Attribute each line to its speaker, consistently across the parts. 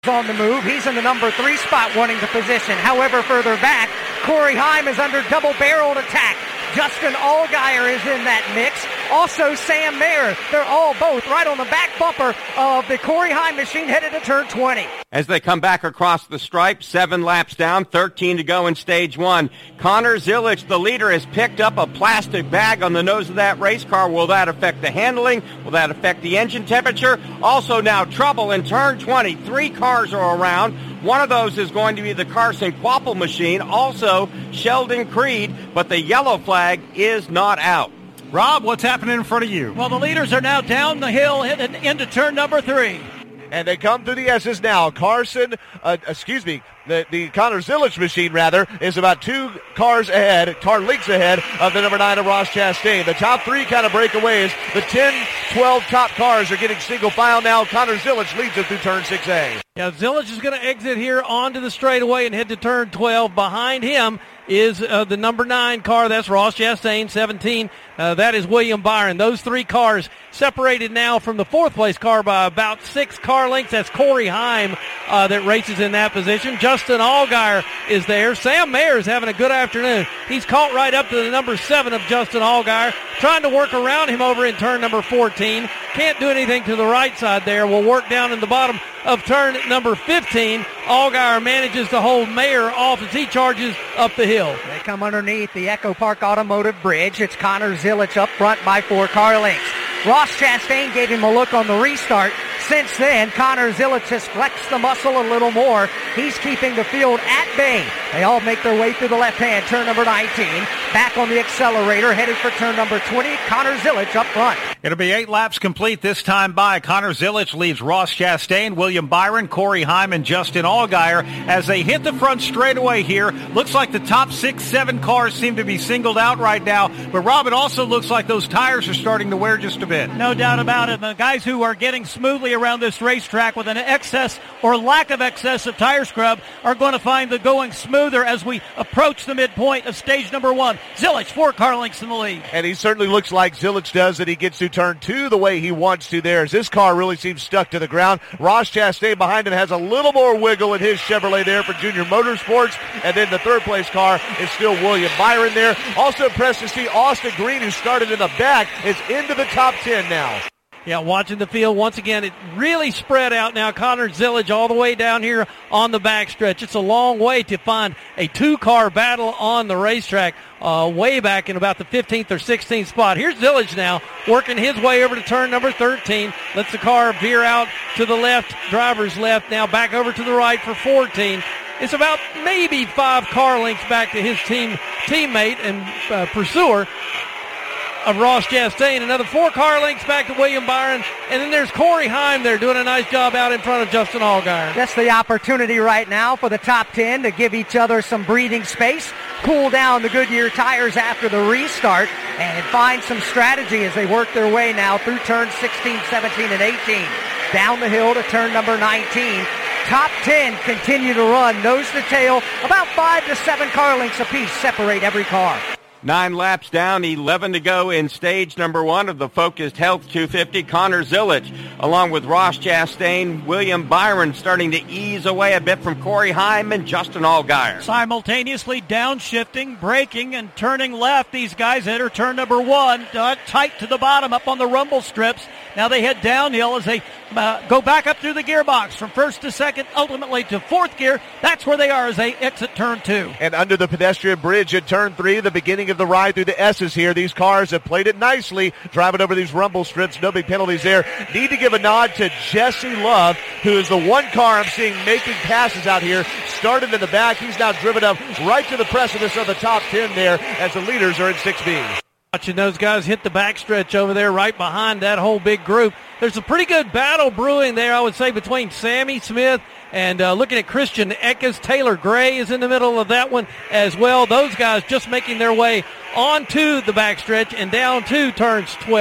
Speaker 1: on the move. He's in the number 3 spot wanting the position. However, further back, Corey Heim is under double-barreled attack. Justin Allgaier is in that mix. Also, Sam Mayer. They're all both right on the back bumper of the Corey Heim machine headed to turn 20.
Speaker 2: As they come back across the stripe, 7 laps down, 13 to go in stage 1. Connor Zilic, the leader, has picked up a plastic bag on the nose of that race car. Will that affect the handling? Will that affect the engine temperature? Also now trouble in turn 20. 3 cars are around. One of those is going to be the Carson Quapple machine, also Sheldon Creed, but the yellow flag is not out.
Speaker 3: Rob, what's happening in front of you?
Speaker 4: Well, the leaders are now down the hill into turn number 3.
Speaker 5: And they come through the S's now. The Connor Zilic machine, is about 2 car lengths ahead of the number 9 of Ross Chastain. The top 3 kind of breakaways. The 10, 12 top cars are getting single file now. Connor Zilic leads them through turn 6A.
Speaker 4: Yeah, Zilic is going to exit here onto the straightaway and head to turn 12. Behind him is the number 9 car. That's Ross Chastain, 17. That is William Byron. Those 3 cars separated now from the 4th place car by about 6 car lengths. That's Corey Heim that races in that position. Justin Allgaier is there. Sam Mayer is having a good afternoon. He's caught right up to the number 7 of Justin Allgaier, trying to work around him over in turn number 14. Can't do anything to the right side there. Will work down in the bottom of turn number 15. Allgaier manages to hold Mayer off as he charges up the hill.
Speaker 1: They come underneath the Echo Park Automotive Bridge. It's Connor Zilic up front by 4 car lengths. Ross Chastain gave him a look on the restart. Since then, Connor Zilic has flexed the muscle a little more. He's keeping the field at bay. They all make their way through the left hand, turn number 19. Back on the accelerator, headed for turn number 20. Connor Zilic up front.
Speaker 3: It'll be 8 laps complete this time by. Connor Zilic leaves Ross Chastain, William Byron, Corey Heim, and Justin Allgaier as they hit the front straightaway here. Looks like the top 6, 7 cars seem to be singled out right now. But, Rob, it also looks like those tires are starting to wear just a bit.
Speaker 4: No doubt about it. The guys who are getting smoothly around this racetrack with an excess or lack of excess of tire scrub are going to find the going smoother as we approach the midpoint of stage number 1. Zilic, 4 car lengths in the lead.
Speaker 5: And he certainly looks like Zilic does that he gets to turn 2 the way he wants to there, as this car really seems stuck to the ground. Ross Chastain behind him has a little more wiggle in his Chevrolet there for Junior Motorsports. And then the 3rd place car is still William Byron there. Also impressed to see Austin Green, who started in the back, is into the top 10 now.
Speaker 4: Yeah, watching the field once again, it really spread out now. Connor Zilic all the way down here on the backstretch. It's a long way to find a 2-car battle on the racetrack way back in about the 15th or 16th spot. Here's Zilic now working his way over to turn number 13. Lets the car veer out to the left, driver's left, now back over to the right for 14. It's about maybe 5 car lengths back to his teammate and pursuer of Ross Chastain. Another 4 car lengths back to William Byron. And then there's Corey Heim there doing a nice job out in front of Justin Allgaier.
Speaker 1: That's the opportunity right now for the top 10 to give each other some breathing space, cool down the Goodyear tires after the restart, and find some strategy as they work their way now through turns 16, 17, and 18. Down the hill to turn number 19. Top 10 continue to run nose to tail. About 5 to 7 car lengths apiece separate every car.
Speaker 2: 9 laps down, 11 to go in stage number 1 of the Focused Health 250. Connor Zilic, along with Ross Chastain, William Byron, starting to ease away a bit from Corey Heim and Justin Allgaier.
Speaker 4: Simultaneously downshifting, braking, and turning left. These guys enter turn number 1, tight to the bottom up on the rumble strips. Now they head downhill as they go back up through the gearbox from 1st to 2nd, ultimately to 4th gear. That's where they are as they exit turn 2.
Speaker 5: And under the pedestrian bridge at turn 3, the beginning of the ride through the S's here. These cars have played it nicely, driving over these rumble strips. No big penalties there. Need to give a nod to Jesse Love, who is the 1 car I'm seeing making passes out here. Started in the back. He's now driven up right to the precipice of the top 10 there as the leaders are in 6B.
Speaker 4: Watching those guys hit the backstretch over there right behind that whole big group. There's a pretty good battle brewing there, I would say, between Sammy Smith and looking at Christian Eckes. Taylor Gray is in the middle of that one as well. Those guys just making their way onto the backstretch and down to turns 12.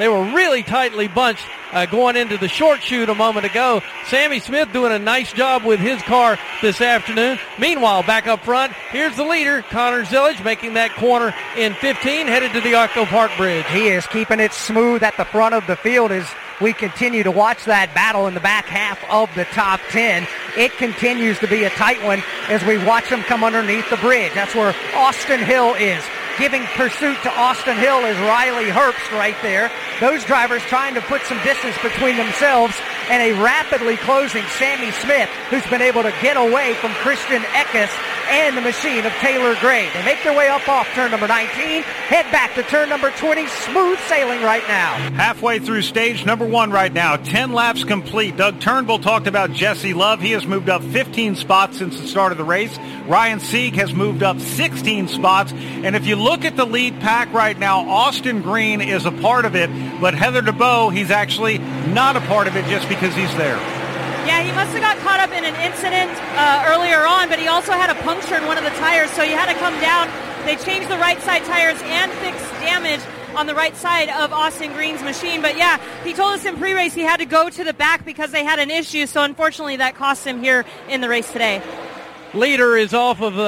Speaker 4: They were really tightly bunched going into the short chute a moment ago. Sammy Smith doing a nice job with his car this afternoon. Meanwhile, back up front, here's the leader, Connor Zillage, making that corner in 15, headed to the Echo Park Bridge.
Speaker 1: He is keeping it smooth at the front of the field as we continue to watch that battle in the back half of the top 10. It continues to be a tight one as we watch them come underneath the bridge. That's where Austin Hill is. Giving pursuit to Austin Hill is Riley Herbst right there. Those drivers trying to put some distance between themselves and a rapidly closing Sammy Smith, who's been able to get away from Christian Eckes and the machine of Taylor Gray. They make their way up off turn number 19, head back to turn number 20, smooth sailing right now.
Speaker 3: Halfway through stage number 1 right now, 10 laps complete. Doug Turnbull talked about Jesse Love. He has moved up 15 spots since the start of the race. Ryan Sieg has moved up 16 spots. And if you look at the lead pack right now, Austin Green is a part of it, but Heather DeBow, he's actually not a part of it just because he's there.
Speaker 6: Yeah, he must have got caught up in an incident earlier on, but he also had a puncture in one of the tires, so he had to come down. They changed the right side tires and fixed damage on the right side of Austin Green's machine. But yeah, he told us in pre-race he had to go to the back because they had an issue, so unfortunately that cost him here in the race today.
Speaker 4: Leader is off of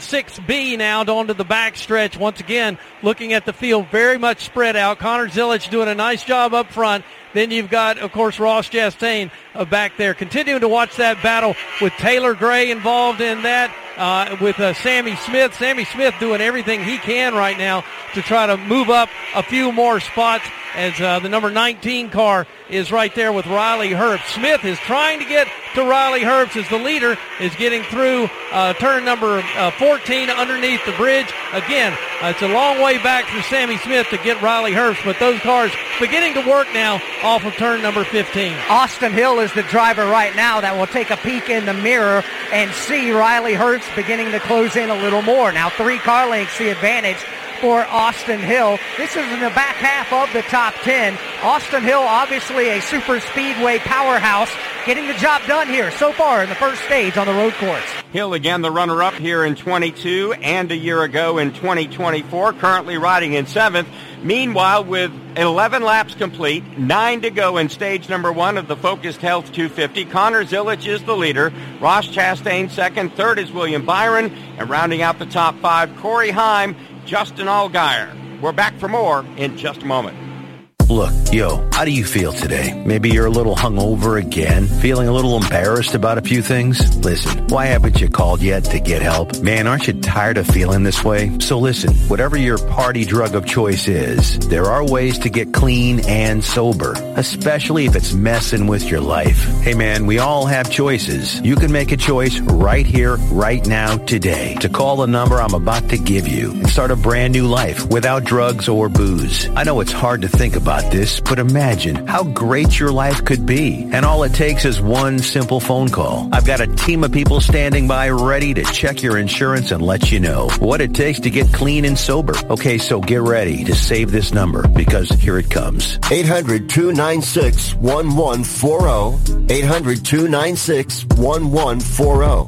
Speaker 4: 6B now onto the back stretch. Once again, looking at the field, very much spread out. Connor Zillage doing a nice job up front. Then you've got, of course, Ross Chastain back there. Continuing to watch that battle with Taylor Gray involved in that, with Sammy Smith. Sammy Smith doing everything he can right now to try to move up a few more spots as the number 19 car is right there with Riley Herbst. Smith is trying to get to Riley Herbst as the leader is getting through turn number 14 underneath the bridge. Again, it's a long way back for Sammy Smith to get Riley Herbst, but those cars beginning to work now off of turn number 15.
Speaker 1: Austin Hill is the driver right now that will take a peek in the mirror and see Riley Herbst beginning to close in a little more. Now 3 car lengths the advantage for Austin Hill. This is in the back half of the top 10. Austin Hill, obviously a super speedway powerhouse, getting the job done here so far in the first stage on the road course.
Speaker 2: Hill again the runner-up here in 22 and a year ago in 2024, currently riding in 7th. Meanwhile, with 11 laps complete, 9 to go in stage number 1 of the Focused Health 250, Connor Zillage is the leader. Ross Chastain second. Third is William Byron. And rounding out the top 5, Corey Heim, Justin Allgaier. We're back for more in just a moment.
Speaker 7: Look, yo, how do you feel today? Maybe you're a little hungover again, feeling a little embarrassed about a few things? Listen, why haven't you called yet to get help? Man, aren't you tired of feeling this way? So listen, whatever your party drug of choice is, there are ways to get clean and sober, especially if it's messing with your life. Hey man, we all have choices. You can make a choice right here, right now, today, to call the number I'm about to give you and start a brand new life without drugs or booze. I know it's hard to think about this, but imagine how great your life could be. And all it takes is one simple phone call. I've got a team of people standing by ready to check your insurance and let you know what it takes to get clean and sober. Okay, so get ready to save this number because here it comes.
Speaker 8: 800-296-1140. 800-296-1140.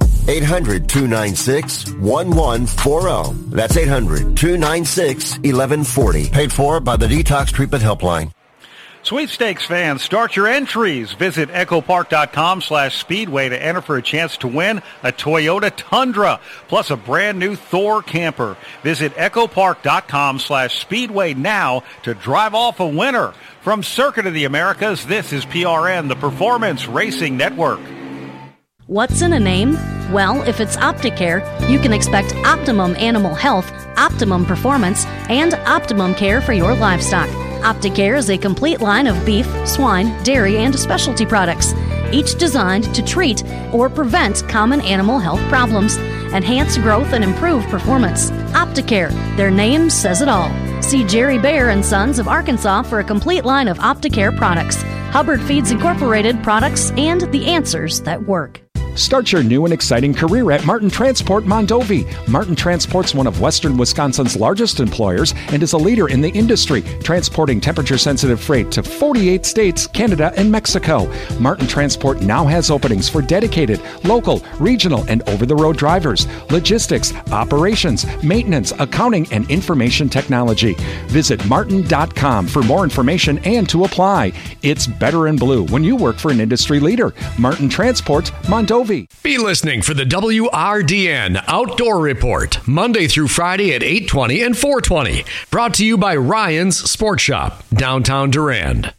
Speaker 8: 800-296-1140. That's 800-296-1140. Paid for by the Detox Treatment Helpline.
Speaker 3: Sweepstakes fans, start your entries. Visit echopark.com/speedway to enter for a chance to win a Toyota Tundra, plus a brand new Thor camper. Visit echopark.com/speedway now to drive off a winner. From Circuit of the Americas, this is PRN, the Performance Racing Network.
Speaker 9: What's in a name? Well, if it's Opticare, you can expect optimum animal health, optimum performance, and optimum care for your livestock. Opticare is a complete line of beef, swine, dairy, and specialty products, each designed to treat or prevent common animal health problems, enhance growth, and improve performance. Opticare, their name says it all. See Jerry Bayer and Sons of Arkansas for a complete line of Opticare products, Hubbard Feeds Incorporated products, and the answers that work.
Speaker 10: Start your new and exciting career at Martin Transport Mondovi. Martin Transport's one of Western Wisconsin's largest employers and is a leader in the industry, transporting temperature-sensitive freight to 48 states, Canada, and Mexico. Martin Transport now has openings for dedicated, local, regional, and over-the-road drivers, logistics, operations, maintenance, accounting, and information technology. Visit martin.com for more information and to apply. It's better in blue when you work for an industry leader. Martin Transport, Mondovi.
Speaker 11: Be listening for the WRDN Outdoor Report, Monday through Friday at 8:20 and 4:20. Brought to you by Ryan's Sport Shop, downtown Durand.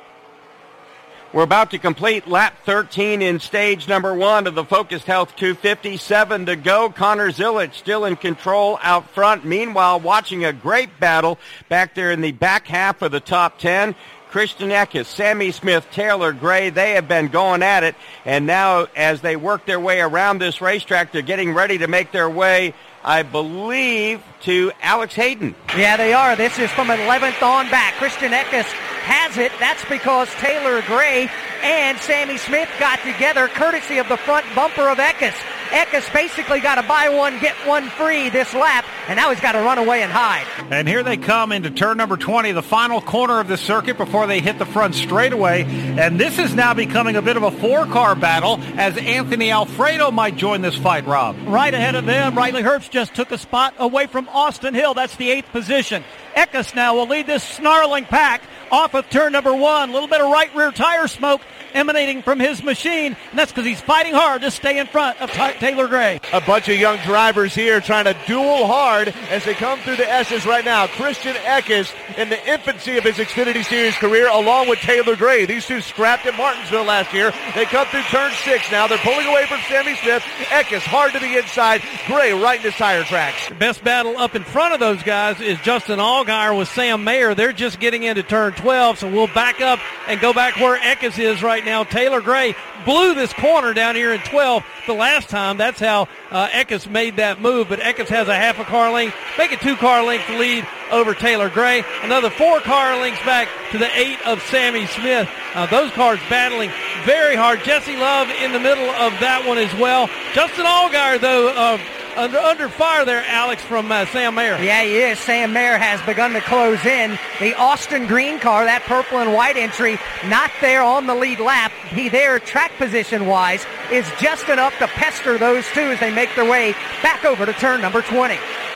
Speaker 2: We're about to complete lap 13 in stage number 1 of the Focused Health 257 to go. Connor Zilic still in control out front. Meanwhile, watching a great battle back there in the back half of the top 10. Christian Eckes, Sammy Smith, Taylor Gray, they have been going at it. And now as they work their way around this racetrack, they're getting ready to make their way, I believe, to Alex Hayden.
Speaker 1: Yeah, they are. This is from 11th on back. Christian Eckes has it. That's because Taylor Gray and Sammy Smith got together courtesy of the front bumper of Eckes. Eckes basically got a buy one, get one free this lap, and now he's got to run away and hide.
Speaker 3: And here they come into turn number 20, the final corner of the circuit before they hit the front straightaway. And this is now becoming a bit of a four-car battle as Anthony Alfredo might join this fight, Rob.
Speaker 12: Right ahead of them, Riley Herbst just took a spot away from Austin Hill. That's the 8th position. Eckes now will lead this snarling pack off of turn number 1. A little bit of right rear tire smoke emanating from his machine, and that's because he's fighting hard to stay in front of Taylor Gray.
Speaker 5: A bunch of young drivers here trying to duel hard as they come through the S's right now. Christian Eckes in the infancy of his Xfinity Series career along with Taylor Gray. These two scrapped at Martinsville last year. They come through turn 6 now. They're pulling away from Sammy Smith. Eckes hard to the inside. Gray right in his tire tracks.
Speaker 4: The best battle up in front of those guys is Justin Allgaier with Sam Mayer. They're just getting into turn 12, so we'll back up and go back where Eckes is right now. Taylor Gray blew this corner down here in 12 the last time. That's how Eckes made that move, but Eckes has a half a car length, make a 2-car length lead over Taylor Gray. Another 4-car lengths back to the 8 of Sammy Smith. Those cars battling very hard. Jesse Love in the middle of that one as well. Justin Allgaier, though, under fire there, Alex, from Sam Mayer.
Speaker 1: Yeah, he is. Sam Mayer has begun to close in. The Austin Green car, that purple and white entry, not there on the lead lap. He there, track position-wise, is just enough to pester those two as they make their way back over to turn number 20.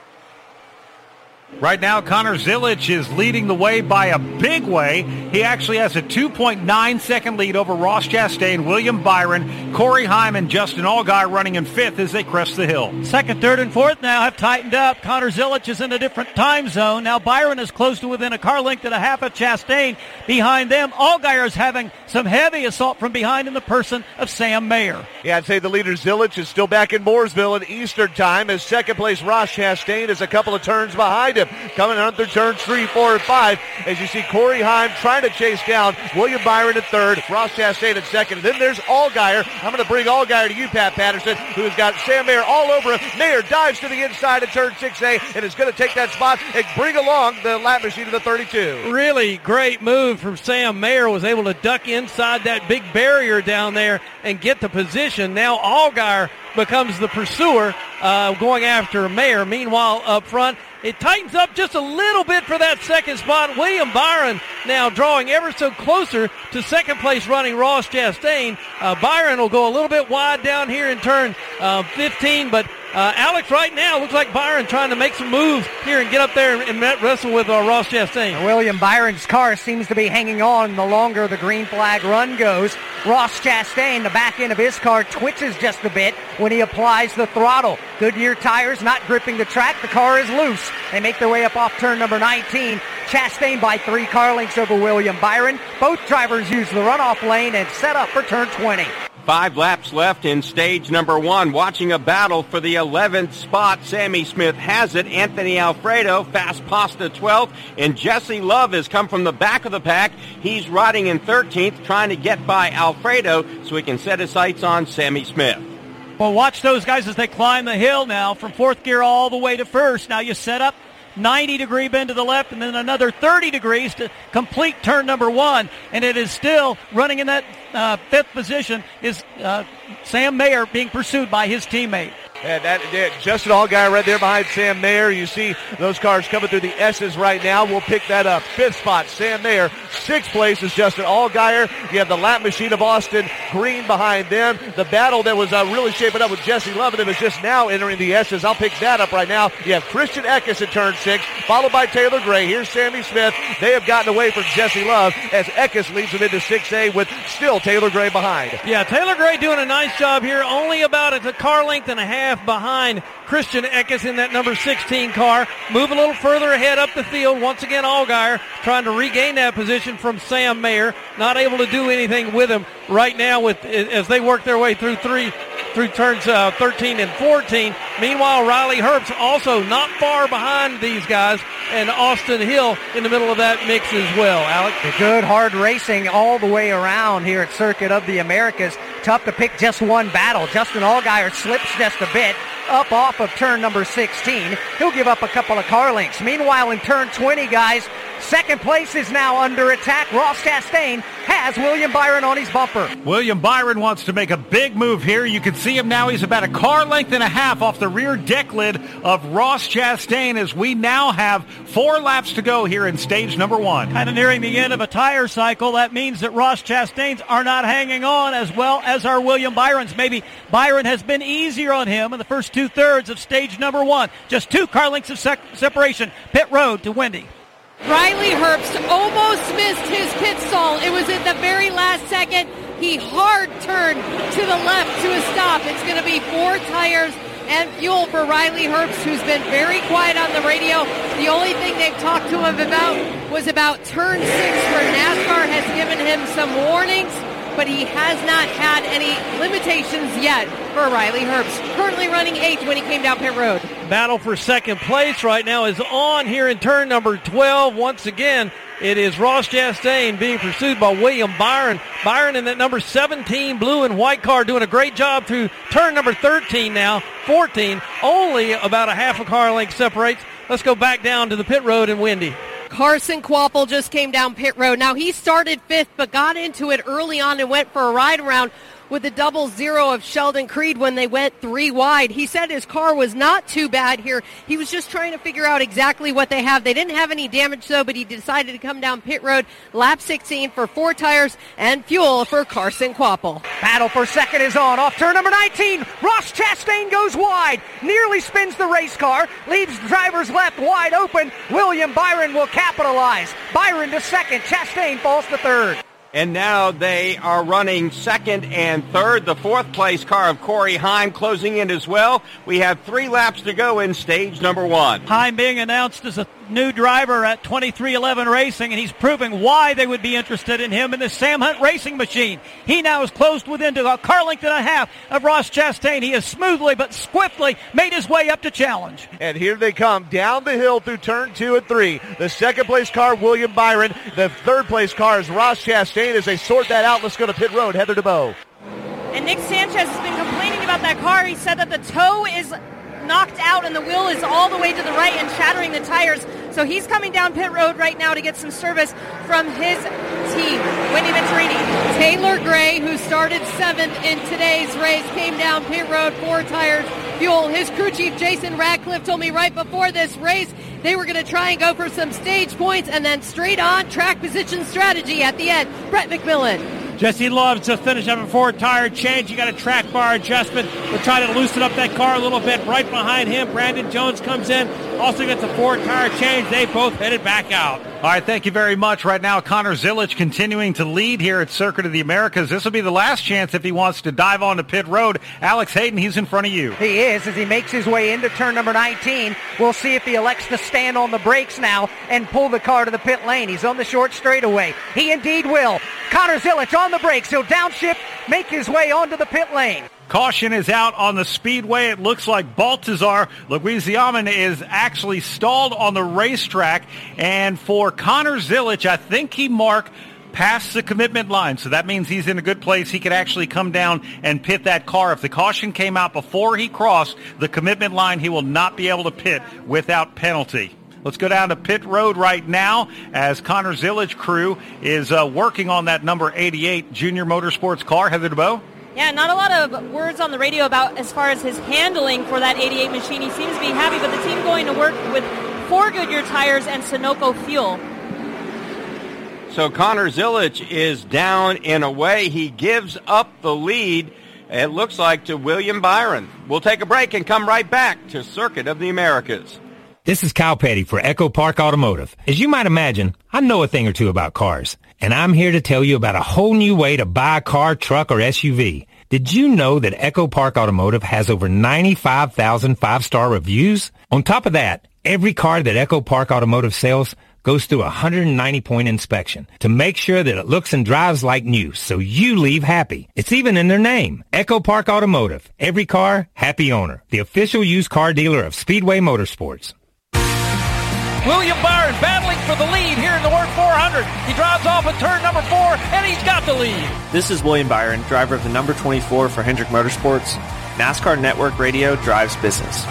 Speaker 3: Right now, Connor Zilic is leading the way by a big way. He actually has a 2.9-second lead over Ross Chastain, William Byron, Corey Hyman, Justin Allgaier running in 5th as they crest the hill.
Speaker 12: 2nd, 3rd, and 4th now have tightened up. Connor Zilic is in a different time zone. Now Byron is close to within a car length and a half of Chastain. Behind them, Allgaier is having some heavy assault from behind in the person of Sam Mayer.
Speaker 5: Yeah, I'd say the leader Zilic is still back in Mooresville in Eastern time as second place Ross Chastain is a couple of turns behind him. Coming on through turns 3, 4, and 5 as you see Corey Heim trying to chase down William Byron at 3rd, Ross Chastain at 2nd, and then there's Allgaier. I'm going to bring Allgaier to you, Pat Patterson, who's got Sam Mayer all over him. Mayer dives to the inside of turn 6A and is going to take that spot and bring along the lap machine to the 32.
Speaker 4: Really great move from Sam Mayer. Was able to duck inside that big barrier down there and get the position. Now Allgaier becomes the pursuer going after Mayer. Meanwhile, up front, it tightens up just a little bit for that second spot. William Byron now drawing ever so closer to second place running Ross Chastain. Byron will go a little bit wide down here in turn 15, but Alex, right now, looks like Byron trying to make some moves here and get up there and wrestle with Ross Chastain.
Speaker 1: William Byron's car seems to be hanging on the longer the green flag run goes. Ross Chastain, the back end of his car, twitches just a bit when he applies the throttle. Goodyear tires not gripping the track. The car is loose. They make their way up off turn number 19. Chastain by 3 car lengths over William Byron. Both drivers use the runoff lane and set up for turn 20.
Speaker 2: 5 laps left in stage number 1. Watching a battle for the 11th spot. Sammy Smith has it. Anthony Alfredo, Fast Pasta 12th. And Jesse Love has come from the back of the pack. He's riding in 13th, trying to get by Alfredo so he can set his sights on Sammy Smith.
Speaker 12: Well, watch those guys as they climb the hill now from 4th gear all the way to 1st. Now you set up 90-degree bend to the left, and then another 30 degrees to complete turn number 1. And it is still running in that fifth position is Sam Mayer being pursued by his teammate.
Speaker 5: And Justin Allgaier right there behind Sam Mayer. You see those cars coming through the S's right now. We'll pick that up. Fifth spot, Sam Mayer. Sixth place is Justin Allgaier. You have the lap machine of Austin Green behind them. The battle that was really shaping up with Jesse Love and is just now entering the S's. I'll pick that up right now. You have Christian Eckes in turn 6, followed by Taylor Gray. Here's Sammy Smith. They have gotten away from Jesse Love as Eckes leads them into 6A with still Taylor Gray behind.
Speaker 4: Yeah, Taylor Gray doing a nice job here. Only about a car length and a half behind Christian Eckes in that number 16 car. Move a little further ahead up the field. Once again, Allgaier trying to regain that position from Sam Mayer. Not able to do anything with him right now as they work their way through turns 13 and 14. Meanwhile, Riley Herbst also not far behind these guys, and Austin Hill in the middle of that mix as well. Alex?
Speaker 1: Good hard racing all the way around here at Circuit of the Americas. Tough to pick just one battle. Justin Allgaier slips just a bit up off of turn number 16. He'll give up a couple of car lengths. Meanwhile, in turn 20, guys, second place is now under attack. Ross Chastain has William Byron on his bumper.
Speaker 3: William Byron wants to make a big move here. You can see him now. He's about a car length and a half off the rear deck lid of Ross Chastain as we now have 4 laps to go here in stage number 1.
Speaker 12: Kind of nearing the end of a tire cycle. That means that Ross Chastain's are not hanging on as well as our William Byron's. Maybe Byron has been easier on him in the first 2/3 of stage number 1. Just 2 car lengths of separation. Pit road to Wendy.
Speaker 6: Riley Herbst almost missed his pit stall. It was at the very last second. He hard turned to the left to a stop. It's going to be 4 tires and fuel for Riley Herbst, who's been very quiet on the radio. The only thing they've talked to him about was about turn 6, where NASCAR has given him some warnings, but he has not had any limitations yet for Riley Herbst. Currently running 8th when he came down pit road.
Speaker 4: Battle for second place right now is on here in turn number 12. Once again, it is Ross Chastain being pursued by William Byron. Byron in that number 17 blue and white car doing a great job through turn number 13 now. 14, only about a half a car length separates. Let's go back down to the pit road in Wendy.
Speaker 6: Carson Kvapil just came down pit road. Now, he started 5th, but got into it early on and went for a ride around with the 00 of Sheldon Creed when they went 3 wide. He said his car was not too bad here. He was just trying to figure out exactly what they have. They didn't have any damage, though, but he decided to come down pit road, lap 16 for 4 tires and fuel for Carson Kvapil.
Speaker 1: Battle for second is on. Off turn number 19, Ross Chastain goes wide, nearly spins the race car, leaves driver's left wide open. William Byron will capitalize. Byron to second, Chastain falls to third.
Speaker 2: And now they are running second and third. The 4th place car of Corey Heim closing in as well. We have 3 laps to go in stage number 1.
Speaker 12: Heim being announced as a new driver at 2311 Racing, and he's proving why they would be interested in him in the Sam Hunt Racing machine. He now is closed within a car length and a half of Ross Chastain. He has smoothly but swiftly made his way up to challenge.
Speaker 5: And here they come down the hill through turn 2 and 3. The second place car, William Byron. The third place car is Ross Chastain. As they sort that out, let's go to pit road. Heather DeBow.
Speaker 6: And Nick Sanchez has been complaining about that car. He said that the toe is knocked out and the wheel is all the way to the right and shattering the tires. So he's coming down pit road right now to get some service from his team. Wendy Venturini. Taylor Gray, who started 7th in today's race, came down pit road, 4 tires, fuel. His crew chief, Jason Radcliffe, told me right before this race they were going to try and go for some stage points and then straight on track position strategy at the end. Brett McMillan.
Speaker 13: Jesse Love just finished up a 4-tire change. You got a track bar adjustment. We're trying to loosen up that car a little bit. Right behind him, Brandon Jones comes in. Also gets a 4-tire change. They both headed back out.
Speaker 3: All right, thank you very much. Right now, Connor Zilisch continuing to lead here at Circuit of the Americas. This will be the last chance if he wants to dive onto pit road. Alex Hayden, he's in front of you.
Speaker 1: He is as he makes his way into turn number 19. We'll see if he elects to stand on the brakes now and pull the car to the pit lane. He's on the short straightaway. He indeed will. Connor Zilisch on the brakes. He'll downshift, make his way onto the pit lane.
Speaker 3: Caution is out on the speedway. It looks like Baltazar Louisiaman is actually stalled on the racetrack. And for Connor Zilisch, I think he marked past the commitment line. So that means he's in a good place. He could actually come down and pit that car. If the caution came out before he crossed the commitment line, he will not be able to pit without penalty. Let's go down to pit road right now as Connor Zilich's crew is working on that number 88 Junior Motorsports car. Heather DeBow?
Speaker 6: Yeah, not a lot of words on the radio about as far as his handling for that 88 machine. He seems to be happy, but the team going to work with 4 Goodyear tires and Sunoco fuel.
Speaker 2: So Connor Zilich is down in a way. He gives up the lead, it looks like, to William Byron. We'll take a break and come right back to Circuit of the Americas.
Speaker 14: This is Kyle Petty for Echo Park Automotive. As you might imagine, I know a thing or two about cars, and I'm here to tell you about a whole new way to buy a car, truck, or SUV. Did you know that Echo Park Automotive has over 95,000 5-star reviews? On top of that, every car that Echo Park Automotive sells goes through a 190-point inspection to make sure that it looks and drives like new, so you leave happy. It's even in their name, Echo Park Automotive. Every car, happy owner. The official used car dealer of Speedway Motorsports.
Speaker 4: William Byron battling for the lead here in the Word 400. He drives off at turn number 4, and he's got the lead.
Speaker 15: This is William Byron, driver of the number 24 for Hendrick Motorsports. NASCAR Network Radio drives business.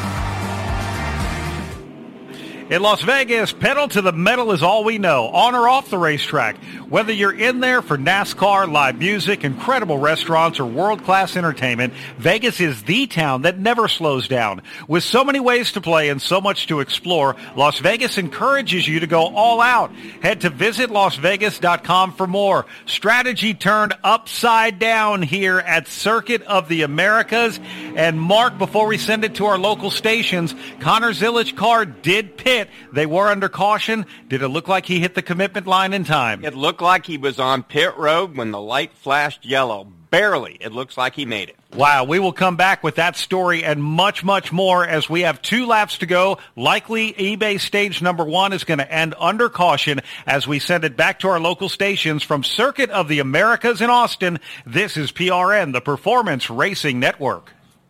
Speaker 3: In Las Vegas, pedal to the metal is all we know, on or off the racetrack. Whether you're in there for NASCAR, live music, incredible restaurants, or world-class entertainment, Vegas is the town that never slows down. With so many ways to play and so much to explore, Las Vegas encourages you to go all out. Head to visitlasvegas.com for more. Strategy turned upside down here at Circuit of the Americas. And Mark, before we send it to our local stations, Connor Zilich's car did pit. They were under caution. Did it look like he hit the commitment line in time?
Speaker 2: It looked like he was on pit road when the light flashed yellow. Barely. It looks like he made it.
Speaker 3: Wow, we will come back with that story and much, much more as we have 2 laps to go. Likely eBay stage number 1 is going to end under caution as we send it back to our local stations from Circuit of the Americas in Austin. This is PRN, the Performance Racing Network.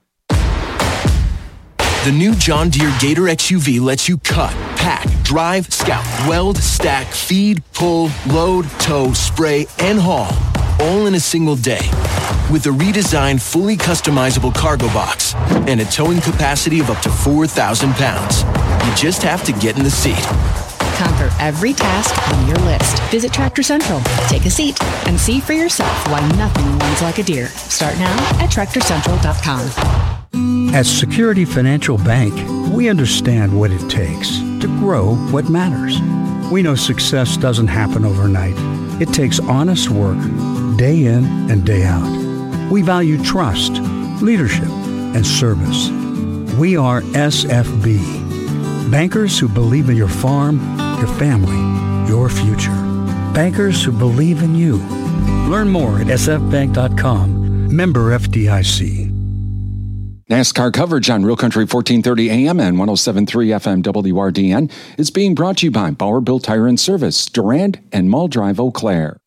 Speaker 16: The new John Deere Gator XUV lets you cut, pack, drive, scout, weld, stack, feed, pull, load, tow, spray, and haul, all in a single day. With a redesigned, fully customizable cargo box and a towing capacity of up to 4,000 pounds. You just have to get in the seat.
Speaker 17: Conquer every task on your list. Visit Tractor Central, take a seat, and see for yourself why nothing runs like a Deere. Start now at TractorCentral.com.
Speaker 18: At Security Financial Bank, we understand what it takes to grow what matters. We know success doesn't happen overnight. It takes honest work, day in and day out. We value trust, leadership, and service. We are SFB, bankers who believe in your farm, your family, your future. Bankers who believe in you. Learn more at sfbank.com. Member FDIC.
Speaker 10: NASCAR coverage on Real Country 1430 AM and 107.3 FM WRDN is being brought to you by Bauer Bill Tire and Service, Durand and Mall Drive, Eau Claire.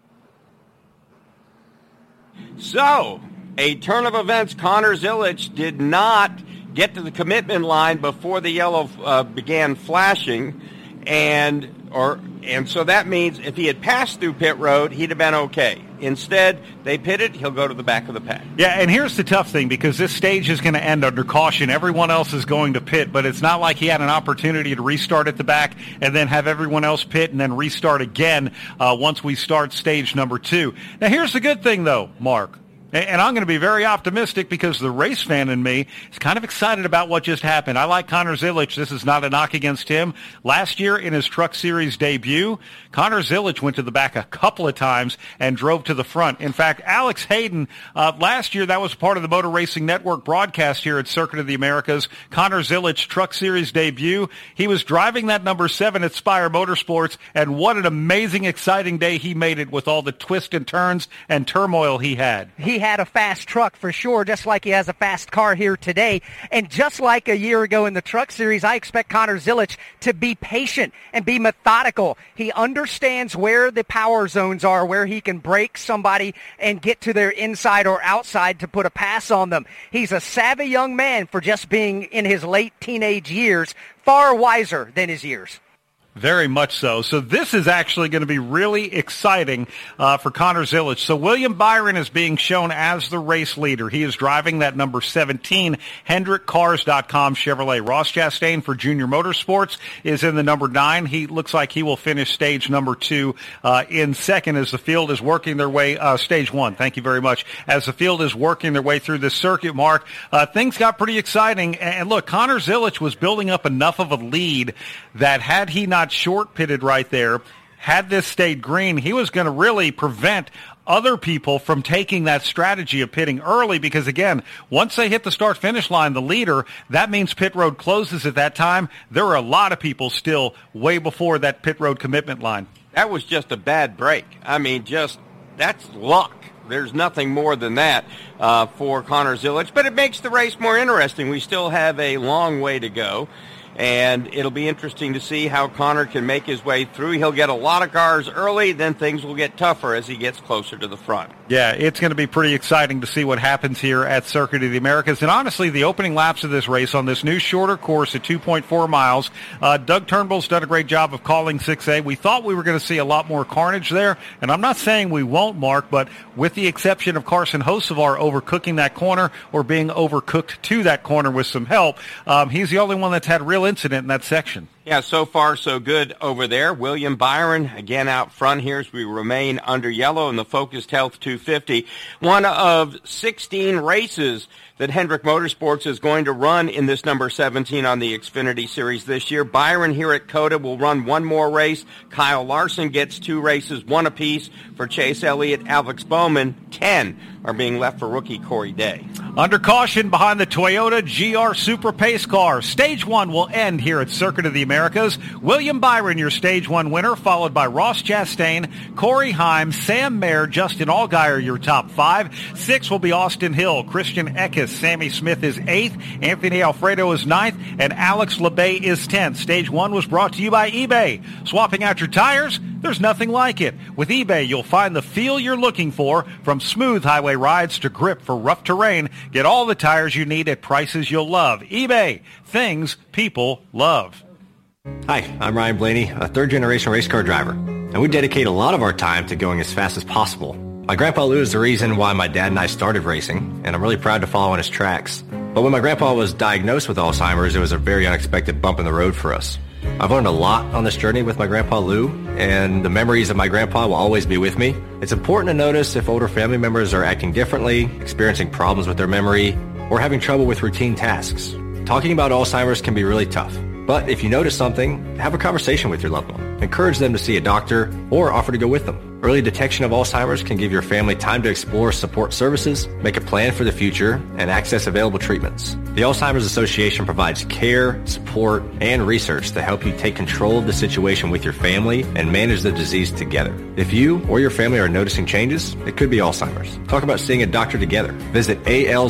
Speaker 2: So, a turn of events. Connor Zilich did not get to the commitment line before the yellow began flashing, and so that means if he had passed through pit road, he'd have been okay. Instead, they pitted. He'll go to the back of the pack.
Speaker 3: Yeah, and here's the tough thing, because this stage is going to end under caution. Everyone else is going to pit, but it's not like he had an opportunity to restart at the back and then have everyone else pit and then restart again once we start stage number 2. Now, here's the good thing, though, Mark. And I'm going to be very optimistic because the race fan in me is kind of excited about what just happened. I like Connor Zilich. This is not a knock against him. Last year in his Truck Series debut, Connor Zilich went to the back a couple of times and drove to the front. In fact, Alex Hayden, last year, that was part of the Motor Racing Network broadcast here at Circuit of the Americas. Connor Zilich Truck Series debut. He was driving that number 7 at Spire Motorsports, and what an amazing, exciting day he made it with all the twists and turns and turmoil he had.
Speaker 1: He had a fast truck for sure, just like he has a fast car here today. And just like a year ago in the Truck Series, I expect Connor Zilich to be patient and be methodical. He understands where the power zones are, where he can break somebody and get to their inside or outside to put a pass on them. He's a savvy young man for just being in his late teenage years, far wiser than his years.
Speaker 3: Very much so. So this is actually going to be really exciting for Connor Zilisch. So William Byron is being shown as the race leader. He is driving that number 17 HendrickCars.com Chevrolet. Ross Chastain for Junior Motorsports is in the number 9. He looks like he will finish stage number 2 in second as the field is working their way, stage 1. Thank you very much. As the field is working their way through this circuit, Mark, things got pretty exciting. And look, Connor Zilisch was building up enough of a lead that had he not short pitted right there, had this stayed green, he was going to really prevent other people from taking that strategy of pitting early because, again, once they hit the start-finish line, the leader, that means pit road closes at that time. There are a lot of people still way before that pit road commitment line.
Speaker 2: That was just a bad break. I mean, that's luck. There's nothing more than that for Connor Zilisch, but it makes the race more interesting. We still have a long way to go. And it'll be interesting to see how Connor can make his way through. He'll get a lot of cars early, then things will get tougher as he gets closer to the front.
Speaker 3: Yeah, it's going to be pretty exciting to see what happens here at Circuit of the Americas. And honestly, the opening laps of this race on this new shorter course at 2.4 miles, Doug Turnbull's done a great job of calling 6A. We thought we were going to see a lot more carnage there, and I'm not saying we won't, Mark, but with the exception of Carson Hocevar overcooking that corner or being overcooked to that corner with some help, he's the only one that's had real incident in that section.
Speaker 2: Yeah, so far so good over there. William Byron, again out front here as we remain under yellow in the Focused Health 250. One of 16 races that Hendrick Motorsports is going to run in this number 17 on the Xfinity Series this year. Byron here at COTA will run one more race. Kyle Larson gets 2 races, 1 apiece for Chase Elliott, Alex Bowman. 10 are being left for rookie Corey Day.
Speaker 3: Under caution behind the Toyota GR Supra Pace car. Stage 1 will end here at Circuit of the Americas. William Byron, your Stage 1 winner, followed by Ross Chastain, Corey Heim, Sam Mayer, Justin Allgaier, your top 5. 6 will be Austin Hill, Christian Eckes, Sammy Smith is 8th, Anthony Alfredo is 9th, and Alex LeBay is 10th. Stage 1 was brought to you by eBay. Swapping out your tires? There's nothing like it. With eBay, you'll find the feel you're looking for, from smooth highway rides to grip for rough terrain. Get all the tires you need at prices you'll love. eBay, things people love.
Speaker 19: Hi, I'm Ryan Blaney, a third-generation race car driver, and we dedicate a lot of our time to going as fast as possible. My grandpa Lou is the reason why my dad and I started racing, and I'm really proud to follow in his tracks. But when my grandpa was diagnosed with Alzheimer's, it was a very unexpected bump in the road for us. I've learned a lot on this journey with my grandpa Lou, and the memories of my grandpa will always be with me. It's important to notice if older family members are acting differently, experiencing problems with their memory, or having trouble with routine tasks. Talking about Alzheimer's can be really tough. But if you notice something, have a conversation with your loved one. Encourage them to see a doctor or offer to go with them. Early detection of Alzheimer's can give your family time to explore support services, make a plan for the future, and access available treatments. The Alzheimer's Association provides care, support, and research to help you take control of the situation with your family and manage the disease together. If you or your family are noticing changes, it could be Alzheimer's. Talk about seeing a doctor together. Visit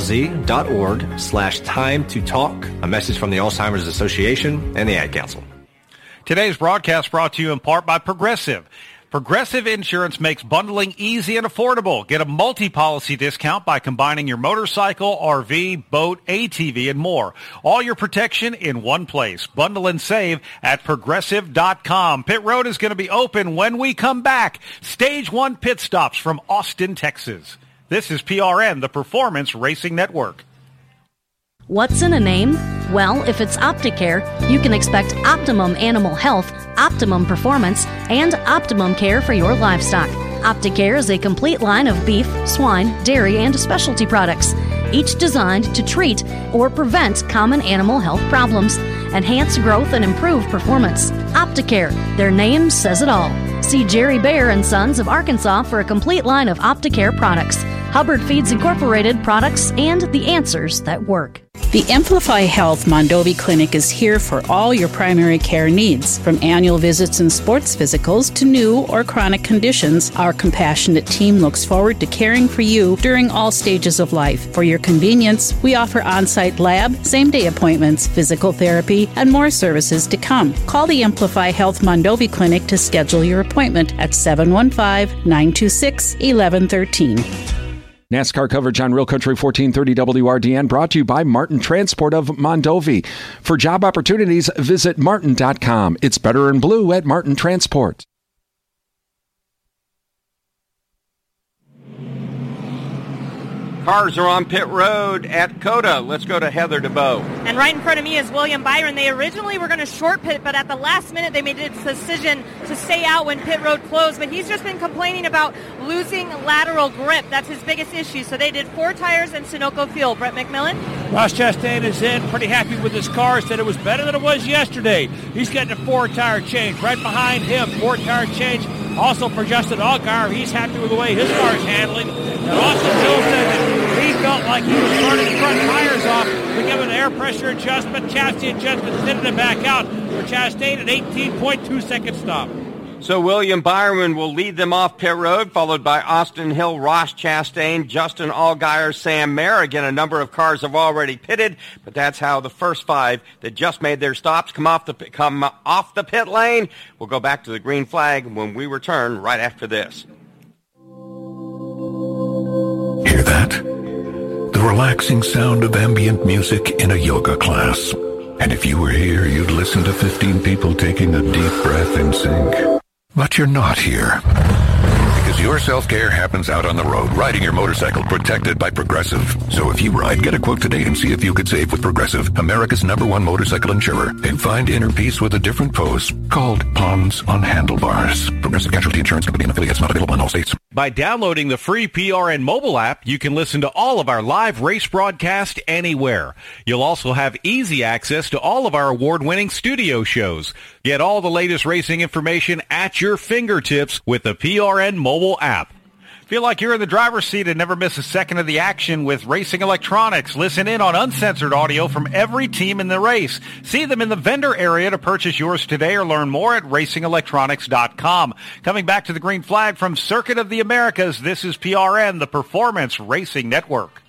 Speaker 19: alz.org/time to talk. A message from the Alzheimer's Association and the Ad Council.
Speaker 3: Today's broadcast brought to you in part by Progressive. Progressive Insurance makes bundling easy and affordable. Get a multi-policy discount by combining your motorcycle, RV, boat, ATV, and more. All your protection in one place. Bundle and save at Progressive.com. Pit Road is going to be open when we come back. Stage 1 pit stops from Austin, Texas. This is PRN, the Performance Racing Network.
Speaker 9: What's in a name? Well, if it's Opticare, you can expect optimum animal health, optimum performance, and optimum care for your livestock. Opticare is a complete line of beef, swine, dairy, and specialty products, each designed to treat or prevent common animal health problems, enhance growth, and improve performance. Opticare, their name says it all. See Jerry Baer and Sons of Arkansas for a complete line of Opticare products, Hubbard Feeds Incorporated products, and the answers that work.
Speaker 20: The Amplify Health Mondovi Clinic is here for all your primary care needs. From annual visits and sports physicals to new or chronic conditions, our compassionate team looks forward to caring for you during all stages of life. For your convenience, we offer on-site lab, same-day appointments, physical therapy, and more services to come. Call the Amplify Health Mondovi Clinic to schedule your appointment at 715-926-1113.
Speaker 10: NASCAR coverage on Real Country 1430 WRDN brought to you by Martin Transport of Mondovi. For job opportunities, visit martin.com. It's better in blue at Martin Transport.
Speaker 2: Cars are on pit road at COTA. Let's go to Heather DeBow.
Speaker 6: And right in front of me is William Byron. They originally were going to short pit, but at the last minute they made a decision to stay out when pit road closed. But he's just been complaining about losing lateral grip. That's his biggest issue. So they did 4 tires in Sunoco fuel. Brett McMillan?
Speaker 13: Ross Chastain is in, pretty happy with his car, said it was better than it was yesterday. He's getting a 4-tire change. Right behind him, 4-tire change. Also for Justin Allgaier, he's happy with the way his car is handling. And Austin Hill said that he felt like he was burning front tires off to give an air pressure adjustment, chassis adjustment, sending it back out for Chastain an 18.2-second stop.
Speaker 2: So William Byron will lead them off pit road, followed by Austin Hill, Ross Chastain, Justin Allgaier, Sam Mayer. Again, a number of cars have already pitted, but that's how the first 5 that just made their stops come off the pit lane. We'll go back to the green flag when we return right after this.
Speaker 21: Hear that? The relaxing sound of ambient music in a yoga class. And if you were here, you'd listen to 15 people taking a deep breath in sync. But you're not here. Because your self-care happens out on the road, riding your motorcycle protected by Progressive. So if you ride, get a quote today and see if you could save with Progressive, America's #1 motorcycle insurer. And find inner peace with a different pose called Pawns on Handlebars. Progressive Casualty Insurance Company and affiliates, not available in all states.
Speaker 3: By downloading the free PRN mobile app, you can listen to all of our live race broadcasts anywhere. You'll also have easy access to all of our award-winning studio shows. Get all the latest racing information at your fingertips with the PRN mobile app. Feel like you're in the driver's seat and never miss a second of the action with Racing Electronics. Listen in on uncensored audio from every team in the race. See them in the vendor area to purchase yours today or learn more at racingelectronics.com. Coming back to the green flag from Circuit of the Americas, this is PRN, the Performance Racing Network.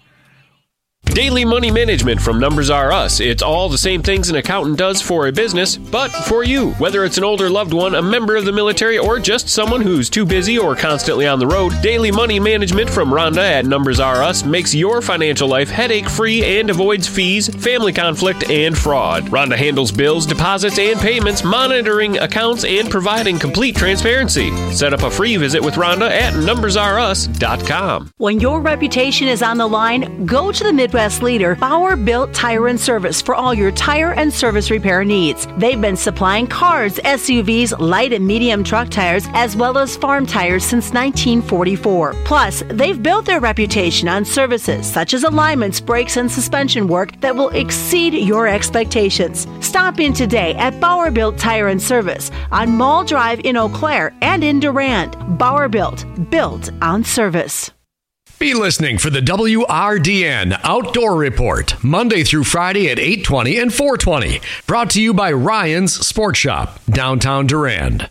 Speaker 22: Daily money management from Numbers R Us. It's all the same things an accountant does for a business, but for you. Whether it's an older loved one, a member of the military, or just someone who's too busy or constantly on the road, daily money management from Rhonda at Numbers R Us makes your financial life headache-free and avoids fees, family conflict, and fraud. Rhonda handles bills, deposits, and payments, monitoring accounts, and providing complete transparency. Set up a free visit with Rhonda at numbersrus.com.
Speaker 23: When your reputation is on the line, go to the Midwest leader, Bauer Built Tire and Service, for all your tire and service repair needs. They've been supplying cars, SUVs, light and medium truck tires, as well as farm tires since 1944. Plus, they've built their reputation on services such as alignments, brakes, and suspension work that will exceed your expectations. Stop in today at Bauer Built Tire and Service on Mall Drive in Eau Claire and in Durand. Bauer Built on service.
Speaker 11: Be listening for the WRDN Outdoor Report, Monday through Friday at 8:20 and 4:20. Brought to you by Ryan's Sports Shop, downtown Durand.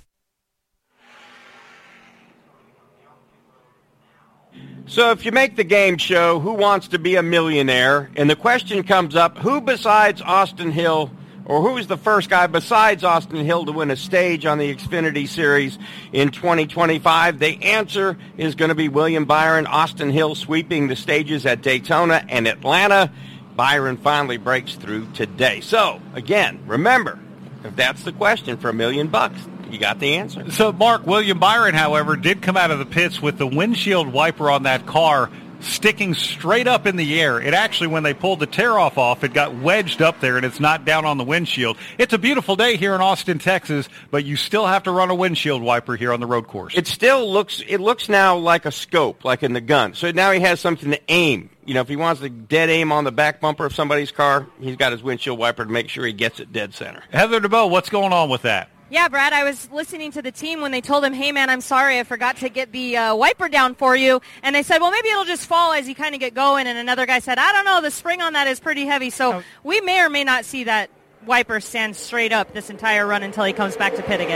Speaker 2: So if you make the game show, Who Wants to Be a Millionaire? And the question comes up, who besides Austin Hill, or who is the first guy besides Austin Hill to win a stage on the Xfinity Series in 2025? The answer is going to be William Byron. Austin Hill sweeping the stages at Daytona and Atlanta. Byron finally breaks through today. So, again, remember, if that's the question for $1 million, you got the answer.
Speaker 3: So, Mark, William Byron, however, did come out of the pits with the windshield wiper on that car sticking straight up in the air. It actually, when they pulled the tear-off off, it got wedged up there, and it's not down on the windshield. It's a beautiful day here in Austin, Texas, but you still have to run a windshield wiper here on the road course.
Speaker 2: It still looks now like a scope, like in the gun. So now he has something to aim. You know, if he wants to dead aim on the back bumper of somebody's car, he's got his windshield wiper to make sure he gets it dead center.
Speaker 3: Heather DeBow, what's going on with that?
Speaker 6: Yeah, Brad, I was listening to the team when they told him, hey, man, I'm sorry, I forgot to get the wiper down for you. And they said, well, maybe it'll just fall as you kind of get going. And another guy said, I don't know, the spring on that is pretty heavy. So we may or may not see that wiper stand straight up this entire run until he comes back to pit again.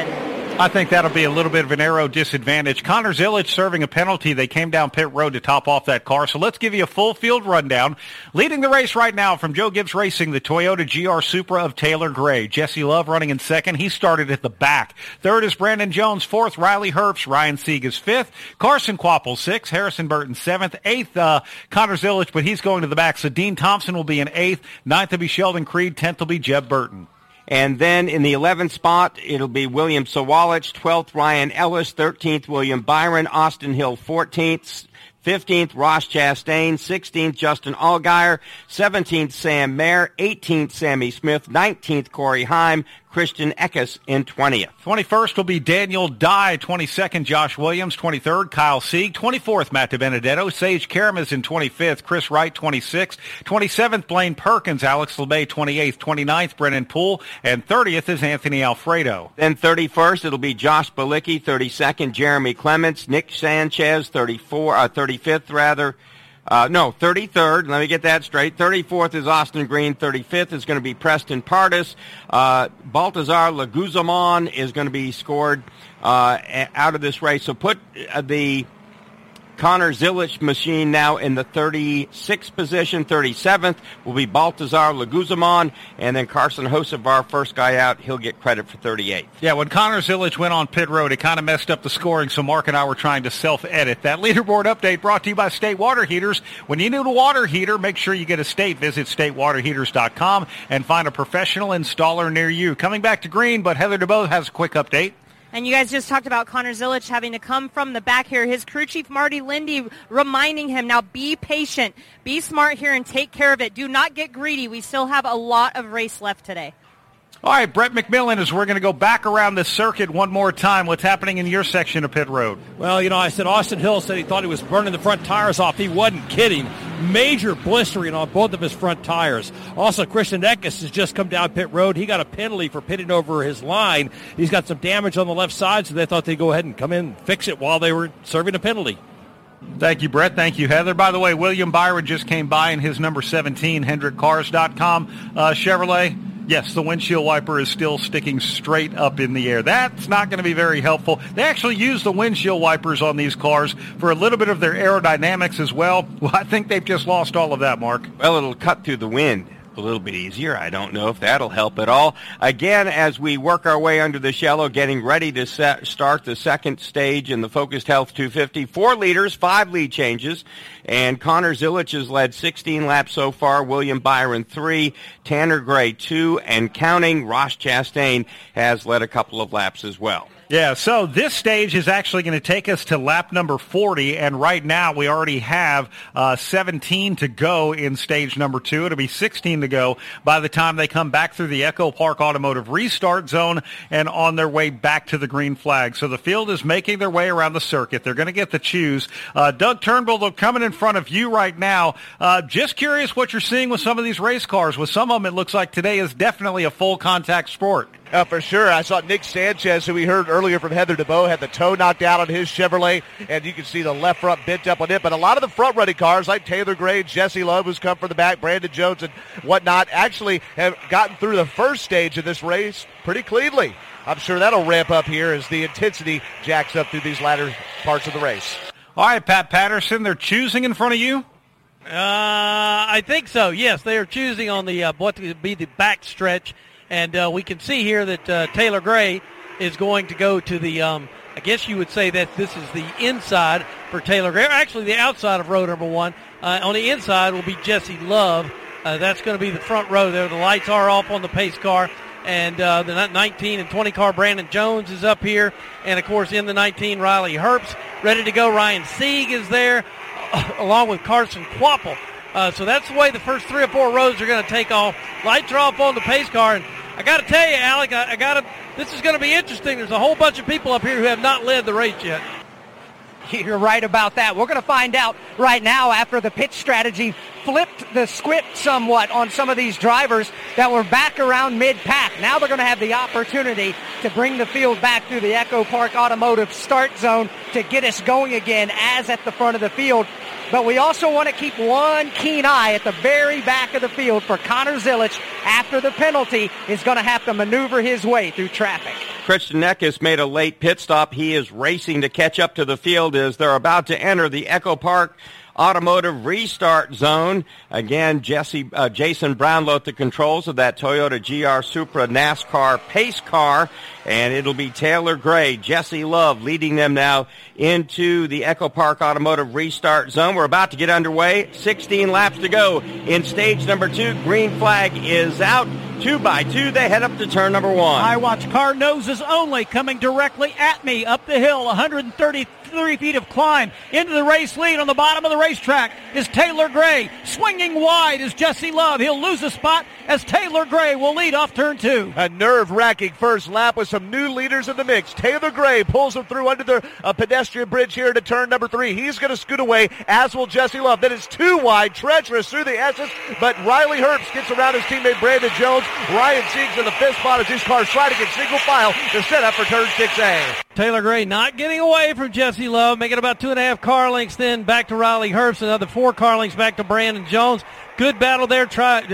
Speaker 3: I think that'll be a little bit of an aero disadvantage. Connor Zilic serving a penalty. They came down pit road to top off that car. So let's give you a full field rundown. Leading the race right now from Joe Gibbs Racing, the Toyota GR Supra of Taylor Gray. Jesse Love running in second. He started at the back. Third is Brandon Jones. Fourth, Riley Herbst. Ryan Sieg is fifth. Carson Quapple, sixth. Harrison Burton, seventh. Eighth, Connor Zilic, but he's going to the back. So Dean Thompson will be in eighth. Ninth will be Sheldon Creed. 10th will be Jeb Burton.
Speaker 2: And then in the 11th spot, it'll be William Sawalich, 12th, Ryan Ellis, 13th, William Byron, Austin Hill, 14th, 15th, Ross Chastain, 16th, Justin Allgaier, 17th, Sam Mayer, 18th, Sammy Smith, 19th, Corey Heim, Christian Eckes in 20th.
Speaker 3: 21st will be Daniel Dye, 22nd, Josh Williams, 23rd, Kyle Sieg, 24th, Matt DiBenedetto, Sage Karam is in 25th, Chris Wright, 26th, 27th, Blaine Perkins, Alex LeMay, 28th, 29th, Brennan Poole, and 30th is Anthony Alfredo.
Speaker 2: Then 31st, it'll be Josh Balicki, 32nd, Jeremy Clements, Nick Sanchez, 35th, 33rd. Let me get that straight. 34th is Austin Green. 35th is going to be Preston Pardis. Baltazar Laguzamon is going to be scored out of this race. So put the Connor Zilic machine now in the 36th position. 37th will be Baltazar Laguzamon, and then Carson Hocevar, first guy out, he'll get credit for 38th.
Speaker 3: Yeah, when Connor Zilic went on pit road, it kind of messed up the scoring, so Mark and I were trying to self-edit. That leaderboard update brought to you by State Water Heaters. When you need a water heater, make sure you get a State. Visit statewaterheaters.com and find a professional installer near you. Coming back to green, but Heather DeBow has a quick update.
Speaker 6: And you guys just talked about Connor Zilic having to come from the back here. His crew chief, Marty Lindy, reminding him, now be patient, be smart here, and take care of it. Do not get greedy. We still have a lot of race left today.
Speaker 3: All right, Brett McMillan, as we're going to go back around the circuit one more time. What's happening in your section of pit road?
Speaker 13: Well, I said Austin Hill said he thought he was burning the front tires off. He wasn't kidding. Major blistering on both of his front tires. Also, Christian Eckes has just come down pit road. He got a penalty for pitting over his line. He's got some damage on the left side, so they thought they'd go ahead and come in and fix it while they were serving a penalty.
Speaker 3: Thank you, Brett. Thank you, Heather. By the way, William Byron just came by in his number 17, HendrickCars.com Chevrolet. Yes, the windshield wiper is still sticking straight up in the air. That's not going to be very helpful. They actually use the windshield wipers on these cars for a little bit of their aerodynamics as well. Well, I think they've just lost all of that, Mark.
Speaker 2: Well, it'll cut through the wind a little bit easier. I don't know if that'll help at all. Again, as we work our way under the shallow, getting ready to start the second stage in the Focused Health 250. 4 leaders, 5 lead changes, and Connor Zilic has led 16 laps so far. William Byron 3, Tanner Gray 2, and counting. Ross Chastain has led a couple of laps as well.
Speaker 3: Yeah, so this stage is actually going to take us to lap number 40, and right now we already have 17 to go in stage number 2. It'll be 16 to go by the time they come back through the Echo Park Automotive restart zone and on their way back to the green flag. So the field is making their way around the circuit. They're going to get the choose. Doug Turnbull, they're coming in front of you right now. Just curious what you're seeing with some of these race cars. With some of them, it looks like today is definitely a full contact sport.
Speaker 5: For sure. I saw Nick Sanchez, who we heard earlier from Heather DeBow, had the toe knocked out on his Chevrolet, and you can see the left front bent up on it. But a lot of the front-running cars, like Taylor Gray, Jesse Love, who's come from the back, Brandon Jones, and whatnot, actually have gotten through the first stage of this race pretty cleanly. I'm sure that'll ramp up here as the intensity jacks up through these latter parts of the race.
Speaker 3: All right, Pat Patterson, they're choosing in front of you?
Speaker 4: I think so, yes. They are choosing on the what would be the back stretch. And we can see here that Taylor Gray is going to go to the, I guess you would say that this is the inside for Taylor Gray. Actually, the outside of row number 1. On the inside will be Jesse Love. That's going to be the front row there. The lights are off on the pace car. And the 19 and 20 car, Brandon Jones, is up here. And, of course, in the 19, Riley Herbst ready to go. Ryan Sieg is there, along with Carson Quapple. So that's the way the first 3 or 4 rows are going to take off. Lights are off on the pace car. And I got to tell you, Alec, this is going to be interesting. There's a whole bunch of people up here who have not led the race yet.
Speaker 1: You're right about that. We're going to find out right now after the pit strategy flipped the script somewhat on some of these drivers that were back around mid-pack. Now they're going to have the opportunity to bring the field back through the Echo Park Automotive start zone to get us going again as at the front of the field. But we also want to keep one keen eye at the very back of the field for Connor Zilic after the penalty is going to have to maneuver his way through traffic.
Speaker 2: Christian Eckes made a late pit stop. He is racing to catch up to the field as they're about to enter the Echo Park Automotive restart zone. Again, Jason Brownlow at the controls of that Toyota GR Supra NASCAR pace car, and it'll be Taylor Gray, Jesse Love leading them now into the Echo Park Automotive restart zone. We're about to get underway. 16 laps to go in stage number 2. Green flag is out. 2 by 2, they head up to turn number 1.
Speaker 3: I watch car noses only coming directly at me up the hill, 133 feet of climb into the race lead. On the bottom of the racetrack is Taylor Gray. Swinging wide is Jesse Love. He'll lose a spot as Taylor Gray will lead off turn 2.
Speaker 5: A nerve-wracking first lap with some new leaders in the mix. Taylor Gray pulls him through under the pedestrian bridge here to turn number 3. He's going to scoot away, as will Jesse Love. Then it's too wide, treacherous through the S's, but Riley Herbst gets around his teammate Brandon Jones. Ryan Sieg's in the 5th spot as these cars sliding in single file to set up for turn 6A.
Speaker 4: Taylor Gray not getting away from Jesse Love, making about 2.5 car lengths, then back to Riley Herbst, another 4 car lengths back to Brandon Jones. Good battle there. Carson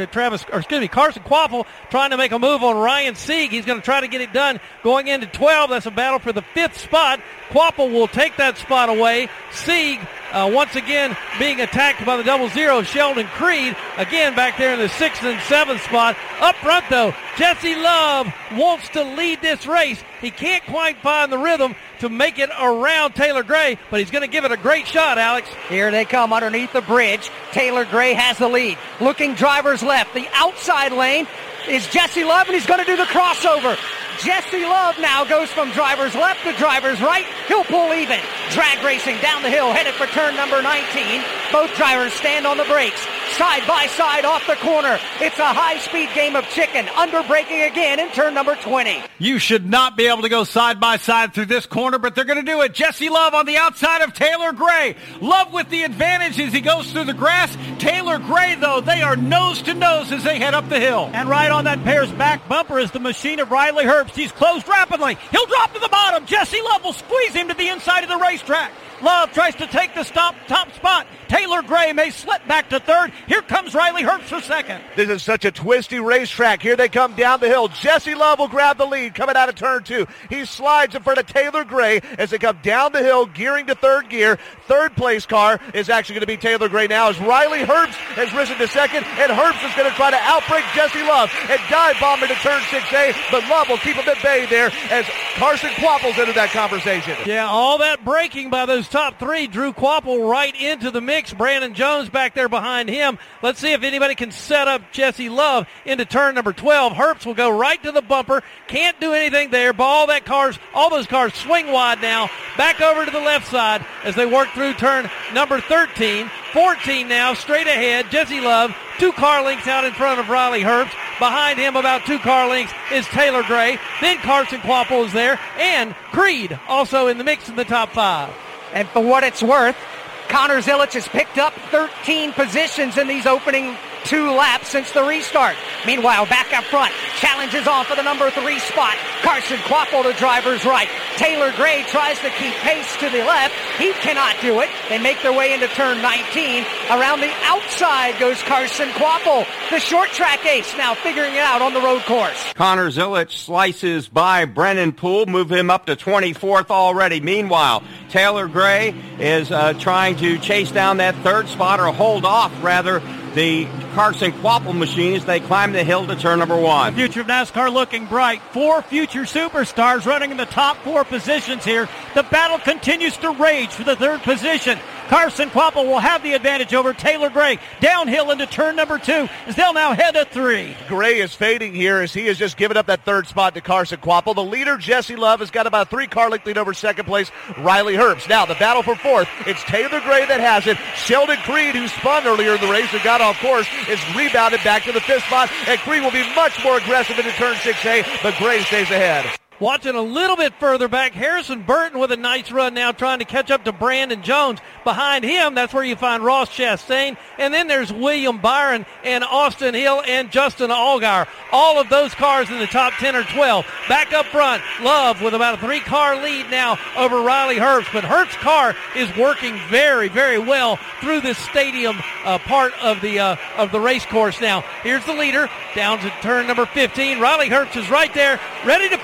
Speaker 4: Quaffle trying to make a move on Ryan Sieg. He's going to try to get it done going into 12. That's a battle for the 5th spot. Quaffle will take that spot away. Sieg once again being attacked by the 00 Sheldon Creed. Again back there in the 6th and 7th spot. Up front though, Jesse Love wants to lead this race. He can't quite find the rhythm to make it around Taylor Gray, but he's going to give it a great shot, Alex.
Speaker 1: Here they come underneath the bridge. Taylor Gray has the lead. Looking drivers left. The outside lane is Jesse Love, and he's going to do the crossover. Jesse Love now goes from driver's left to driver's right. He'll pull even. Drag racing down the hill, headed for turn number 19. Both drivers stand on the brakes. Side by side off the corner. It's a high-speed game of chicken. Under braking again in turn number 20.
Speaker 3: You should not be able to go side by side through this corner, but they're going to do it. Jesse Love on the outside of Taylor Gray. Love with the advantage as he goes through the grass. Taylor Gray, though, they are nose to nose as they head up the hill. And right on that pair's back bumper is the machine of Riley Herbst. He's closed rapidly. He'll drop to the bottom. Jesse Love will squeeze him to the inside of the racetrack. Love tries to take the top spot. Taylor Gray may slip back to 3rd. Here comes Riley Herbst for 2nd.
Speaker 5: This is such a twisty racetrack. Here they come down the hill. Jesse Love will grab the lead coming out of turn 2. He slides in front of Taylor Gray as they come down the hill, gearing to 3rd gear. 3rd place car is actually going to be Taylor Gray now as Riley Herbst has risen to 2nd, and Herbst is going to try to outbrake Jesse Love and dive bomb into turn 6A, but Love will keep him at bay there as Carson Quaffle's into that conversation.
Speaker 4: Yeah, all that braking by those top 3 drew Quaffle right into the mix. Brandon Jones back there behind him. Let's see if anybody can set up Jesse Love into turn number 12. Herbst will go right to the bumper. Can't do anything there. But all those cars swing wide now. Back over to the left side as they work through turn number 13. 14 now, straight ahead. Jesse Love, 2 car lengths out in front of Riley Herbst. Behind him, about 2 car lengths, is Taylor Gray. Then Carson Quaffle is there. And Creed also in the mix in the top 5.
Speaker 1: And for what it's worth, Connor Zilic has picked up 13 positions in these opening 2 laps since the restart. Meanwhile, back up front, challenges on for the number 3 spot. Carson Quaffle to driver's right. Taylor Gray tries to keep pace to the left. He cannot do it. They make their way into turn 19. Around the outside goes Carson Quaffle, the short track ace, now figuring it out on the road course.
Speaker 2: Connor Zilic slices by Brennan Poole, move him up to 24th already. Meanwhile, Taylor Gray is trying to chase down that 3rd spot, or hold off, rather, the Carson Quaffle machine as they climb the hill to turn number 1.
Speaker 3: The future of NASCAR looking bright. 4 future superstars running in the top 4 positions here. The battle continues to rage for the 3rd position. Carson Quaffle will have the advantage over Taylor Gray. Downhill into turn number 2 as they'll now head to 3.
Speaker 5: Gray is fading here as he has just given up that 3rd spot to Carson Quaffle. The leader, Jesse Love, has got about a 3 car length lead over 2nd place, Riley Herbst. Now the battle for 4th. It's Taylor Gray that has it. Sheldon Creed, who spun earlier in the race and got off course, is rebounded back to the 5th spot, and Creed will be much more aggressive into turn 6A, but Gray stays ahead.
Speaker 4: Watching a little bit further back, Harrison Burton with a nice run now, trying to catch up to Brandon Jones. Behind him, that's where you find Ross Chastain. And then there's William Byron and Austin Hill and Justin Allgaier. All of those cars in the top 10 or 12. Back up front, Love with about a 3-car lead now over Riley Herbst. But Herbst's car is working very, very well through this stadium part of the race course now. Here's the leader down to turn number 15. Riley Herbst is right there, ready to pounce.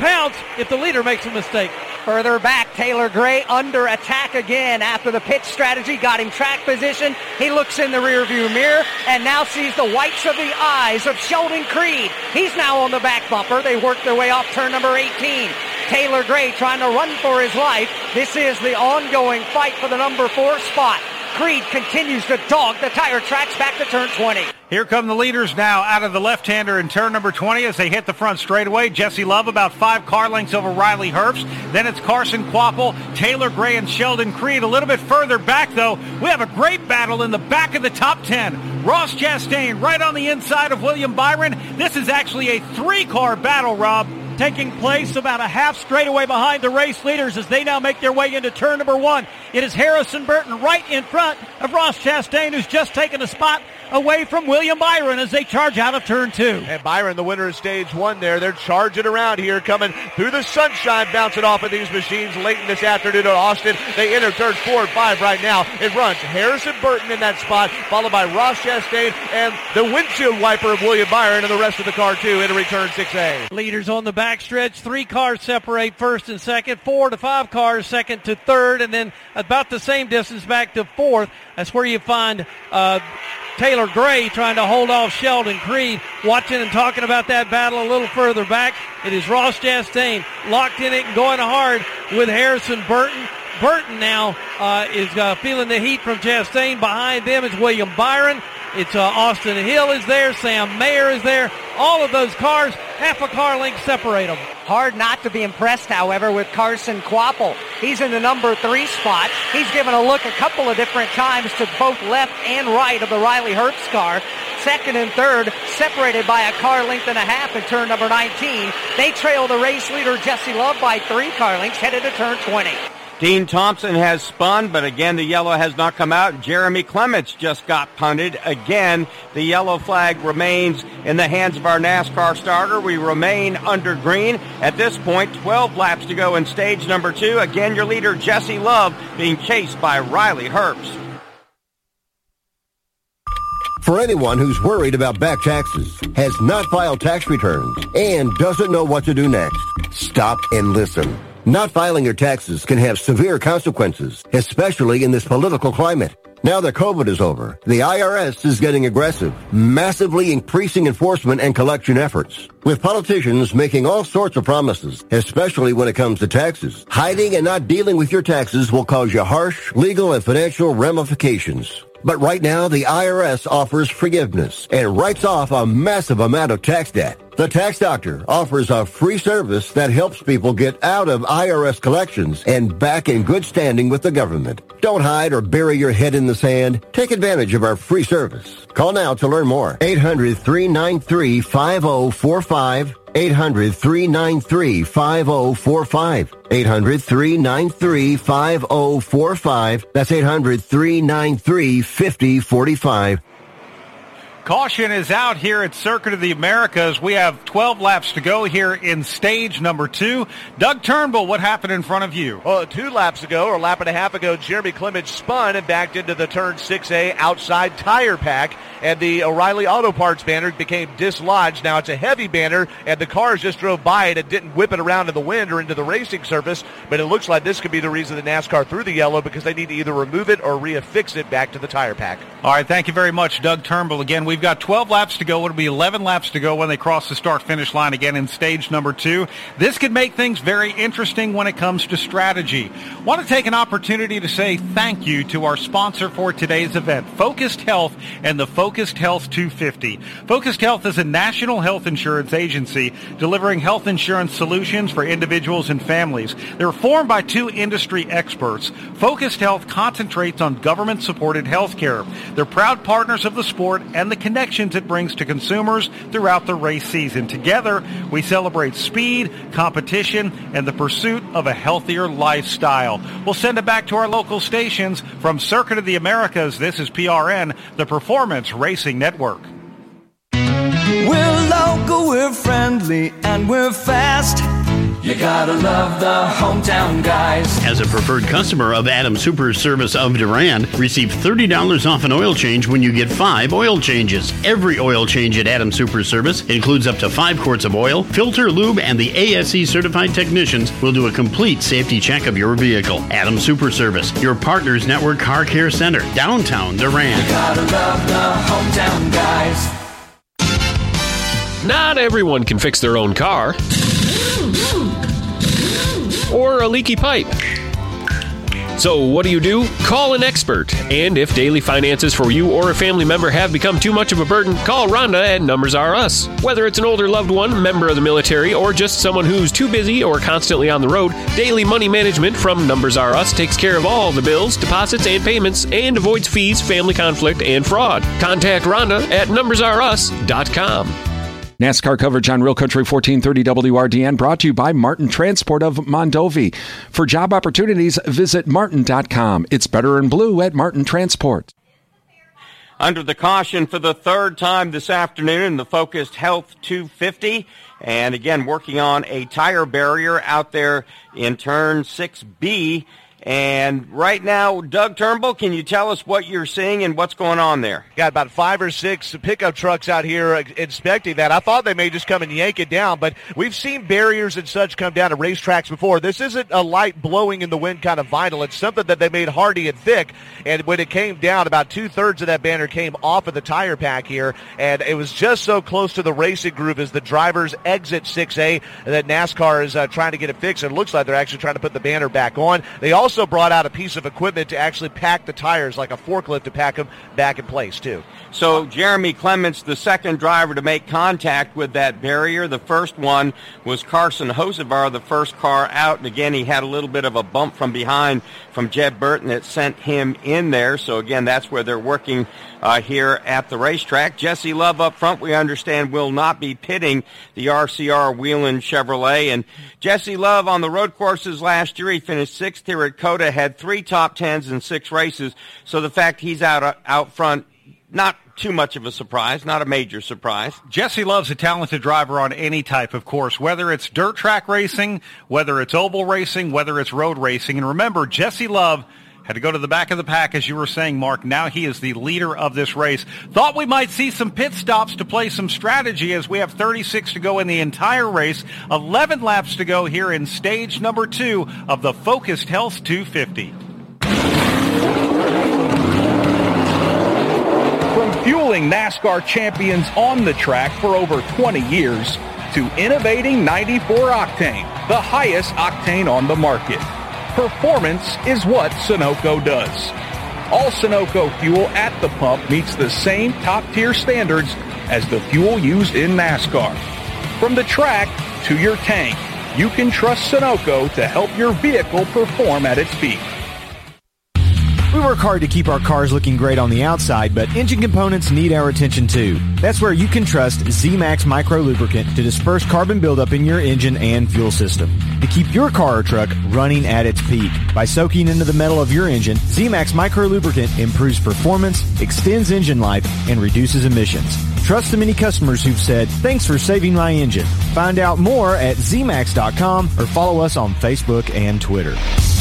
Speaker 4: if the leader makes a mistake.
Speaker 1: Further back, Taylor Gray under attack again after the pitch strategy got him track position. He looks in the rearview mirror and now sees the whites of the eyes of Sheldon Creed. He's now on the back bumper. They work their way off turn number 18. Taylor Gray trying to run for his life. This is the ongoing fight for the number 4 spot. Creed continues to dog the tire tracks back to turn 20.
Speaker 3: Here come the leaders now out of the left-hander in turn number 20 as they hit the front straightaway. Jesse Love about 5 car lengths over Riley Herbst. Then it's Carson Kvapil, Taylor Gray, and Sheldon Creed. A little bit further back, though, we have a great battle in the back of the top 10. Ross Chastain right on the inside of William Byron. This is actually a 3-car battle, Rob.
Speaker 7: Taking place about a half straightaway behind the race leaders as they now make their way into turn number 1. It is Harrison Burton right in front of Ross Chastain, who's just taken a spot away from William Byron as they charge out of turn 2.
Speaker 5: And Byron, the winner of stage 1 there. They're charging around here, coming through the sunshine, bouncing off of these machines late in this afternoon at Austin. They enter turns 4 and 5 right now. It runs Harrison Burton in that spot, followed by Ross Chastain and the windshield wiper of William Byron and the rest of the car, too, entering turn 6A.
Speaker 4: Leaders on the backstretch. 3 cars separate first and second. 4 to 5 cars second to third. And then about the same distance back to fourth. That's where you find Taylor Gray trying to hold off Sheldon Creed. Watching and talking about that battle a little further back, it is Ross Chastain locked in it and going hard with Harrison Burton. Burton now is feeling the heat from Chastain. Behind them is William Byron. It's Austin Hill is there. Sam Mayer is there. All of those cars, half a car length separate them.
Speaker 1: Hard not to be impressed, however, with Carson Kvapil. He's in the number 3 spot. He's given a look a couple of different times to both left and right of the Riley Herbst car. Second and third, separated by a car length and a half in turn number 19. They trail the race leader Jesse Love by 3 car lengths, headed to turn 20.
Speaker 2: Dean Thompson has spun, but again, the yellow has not come out. Jeremy Clements just got punted. Again, the yellow flag remains in the hands of our NASCAR starter. We remain under green. At this point, 12 laps to go in stage number 2. Again, your leader, Jesse Love, being chased by Riley Herbst.
Speaker 8: For anyone who's worried about back taxes, has not filed tax returns, and doesn't know what to do next, stop and listen. Not filing your taxes can have severe consequences, especially in this political climate. Now that COVID is over, the IRS is getting aggressive, massively increasing enforcement and collection efforts. With politicians making all sorts of promises, especially when it comes to taxes, hiding and not dealing with your taxes will cause you harsh legal and financial ramifications. But right now, the IRS offers forgiveness and writes off a massive amount of tax debt. The Tax Doctor offers a free service that helps people get out of IRS collections and back in good standing with the government. Don't hide or bury your head in the sand. Take advantage of our free service. Call now to learn more. 800-393-5045. 800-393-5045. 800-393-5045. That's 800-393-5045.
Speaker 3: Caution is out here at Circuit of the Americas. We have 12 laps to go here in stage number 2. Doug Turnbull, what happened in front of you?
Speaker 5: Well, 2 laps ago, or a lap and a half ago, Jeremy Clements spun and backed into the turn 6A outside tire pack, and the O'Reilly Auto Parts banner became dislodged. Now, it's a heavy banner, and the cars just drove by it and didn't whip it around in the wind or into the racing surface, but it looks like this could be the reason that NASCAR threw the yellow, because they need to either remove it or reaffix it back to the tire pack.
Speaker 3: All right, thank you very much, Doug Turnbull. Again, we've got 12 laps to go. It'll be 11 laps to go when they cross the start-finish line again in stage number 2. This could make things very interesting when it comes to strategy. Want to take an opportunity to say thank you to our sponsor for today's event, Focused Health and the Focused Health 250. Focused Health is a national health insurance agency delivering health insurance solutions for individuals and families. They're formed by 2 industry experts. Focused Health concentrates on government-supported health care. They're proud partners of the sport and the connections it brings to consumers throughout the race season. Together, we celebrate speed, competition, and the pursuit of a healthier lifestyle. We'll send it back to our local stations. From Circuit of the Americas, this is PRN, the Performance Racing Network.
Speaker 12: We're local, we're friendly, and we're fast. You gotta love the hometown guys.
Speaker 14: As a preferred customer of Adam Super Service of Durand, receive $30 off an oil change when you get 5 oil changes. Every oil change at Adam Super Service includes up to 5 quarts of oil, filter, lube, and the ASE certified technicians will do a complete safety check of your vehicle. Adam Super Service, your Partners Network Car Care Center, downtown Durand.
Speaker 12: You gotta love the hometown guys.
Speaker 22: Not everyone can fix their own car or a leaky pipe. So what do? Call an expert. And if daily finances for you or a family member have become too much of a burden, call Rhonda at Numbers R Us. Whether it's an older loved one, member of the military, or just someone who's too busy or constantly on the road, Daily Money Management from Numbers R Us takes care of all the bills, deposits, and payments and avoids fees, family conflict, and fraud. Contact Rhonda at numbersrus.com.
Speaker 10: NASCAR coverage on Real Country 1430 WRDN brought to you by Martin Transport of Mondovi. For job opportunities, visit martin.com. It's better in blue at Martin Transport.
Speaker 2: Under the caution for the third time this afternoon, the Focused Health 250. And again, working on a tire barrier out there in turn 6B. And right now, Doug Turnbull, can you tell us what you're seeing and what's going on there?
Speaker 5: Got about 5 or 6 pickup trucks out here inspecting that. I thought they may just come and yank it down, but we've seen barriers and such come down to racetracks before. This isn't a light blowing in the wind kind of vinyl. It's something that they made hardy and thick, and when it came down, about 2/3 of that banner came off of the tire pack here, and it was just so close to the racing groove as the drivers exit 6A that NASCAR is trying to get it fixed. It looks like they're actually trying to put the banner back on. They also brought out a piece of equipment to actually pack the tires, like a forklift, to pack them back in place too.
Speaker 2: So Jeremy Clements, the second driver to make contact with that barrier. The first one was Carson Hosevar, the first car out. And again, he had a little bit of a bump from behind from Jed Burton that sent him in there. So again, that's where they're working here at the racetrack. Jesse Love up front, we understand, will not be pitting the RCR Whelen Chevrolet. And Jesse Love on the road courses last year, he finished 6th here at COTA, had 3 top 10s in 6 races. So the fact he's out front, not too much of a surprise, not a major surprise.
Speaker 3: Jesse Love's a talented driver on any type of course, whether it's dirt track racing, whether it's oval racing, whether it's road racing. And remember, Jesse Love had to go to the back of the pack, as you were saying, Mark. Now he is the leader of this race. Thought we might see some pit stops to play some strategy as we have 36 to go in the entire race. 11 laps to go here in stage number 2 of the Focused Health 250.
Speaker 15: From fueling NASCAR champions on the track for over 20 years to innovating 94 octane, the highest octane on the market. Performance is what Sunoco does. All Sunoco fuel at the pump meets the same top-tier standards as the fuel used in NASCAR. From the track to your tank, you can trust Sunoco to help your vehicle perform at its peak.
Speaker 24: We work hard to keep our cars looking great on the outside, but engine components need our attention too. That's where you can trust Z-Max Micro Lubricant to disperse carbon buildup in your engine and fuel system, to keep your car or truck running at its peak. By soaking into the metal of your engine, Z-Max Micro Lubricant improves performance, extends engine life, and reduces emissions. Trust the many customers who've said, "Thanks for saving my engine." Find out more at zmax.com or follow us on Facebook and Twitter.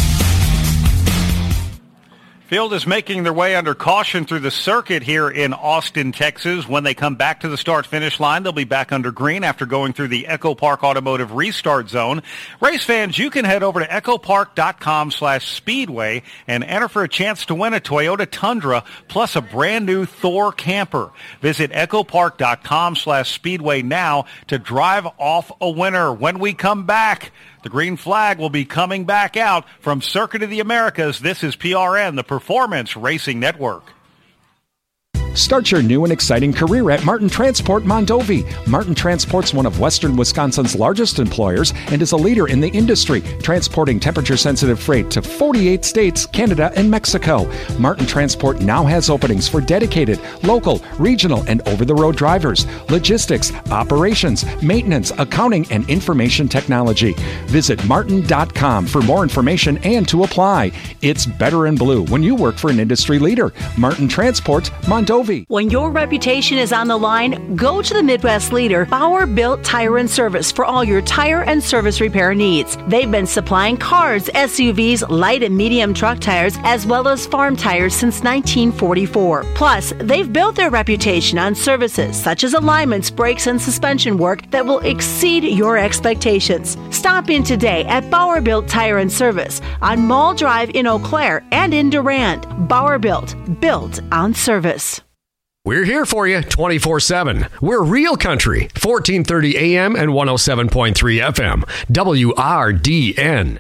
Speaker 3: Field is making their way under caution through the circuit here in Austin, Texas. When they come back to the start-finish line, they'll be back under green after going through the Echo Park Automotive Restart Zone. Race fans, you can head over to echopark.com/speedway and enter for a chance to win a Toyota Tundra plus a brand new Thor camper. Visit echopark.com/speedway now to drive off a winner. When we come back, the green flag will be coming back out from Circuit of the Americas. This is PRN, the Performance Racing Network.
Speaker 10: Start your new and exciting career at Martin Transport Mondovi. Martin Transport's one of Western Wisconsin's largest employers and is a leader in the industry, transporting temperature-sensitive freight to 48 states, Canada, and Mexico. Martin Transport now has openings for dedicated, local, regional, and over-the-road drivers, logistics, operations, maintenance, accounting, and information technology. Visit martin.com for more information and to apply. It's better in blue when you work for an industry leader. Martin Transport Mondovi. Mondovi.
Speaker 23: When your reputation is on the line, go to the Midwest leader, Bauer Built Tire and Service, for all your tire and service repair needs. They've been supplying cars, SUVs, light and medium truck tires, as well as farm tires since 1944. Plus, they've built their reputation on services such as alignments, brakes, and suspension work that will exceed your expectations. Stop in today at Bauer Built Tire and Service on Mall Drive in Eau Claire and in Durand. Bauer Built on service.
Speaker 11: We're here for you 24/7. We're Real Country, 1430 AM and 107.3 FM, WRDN.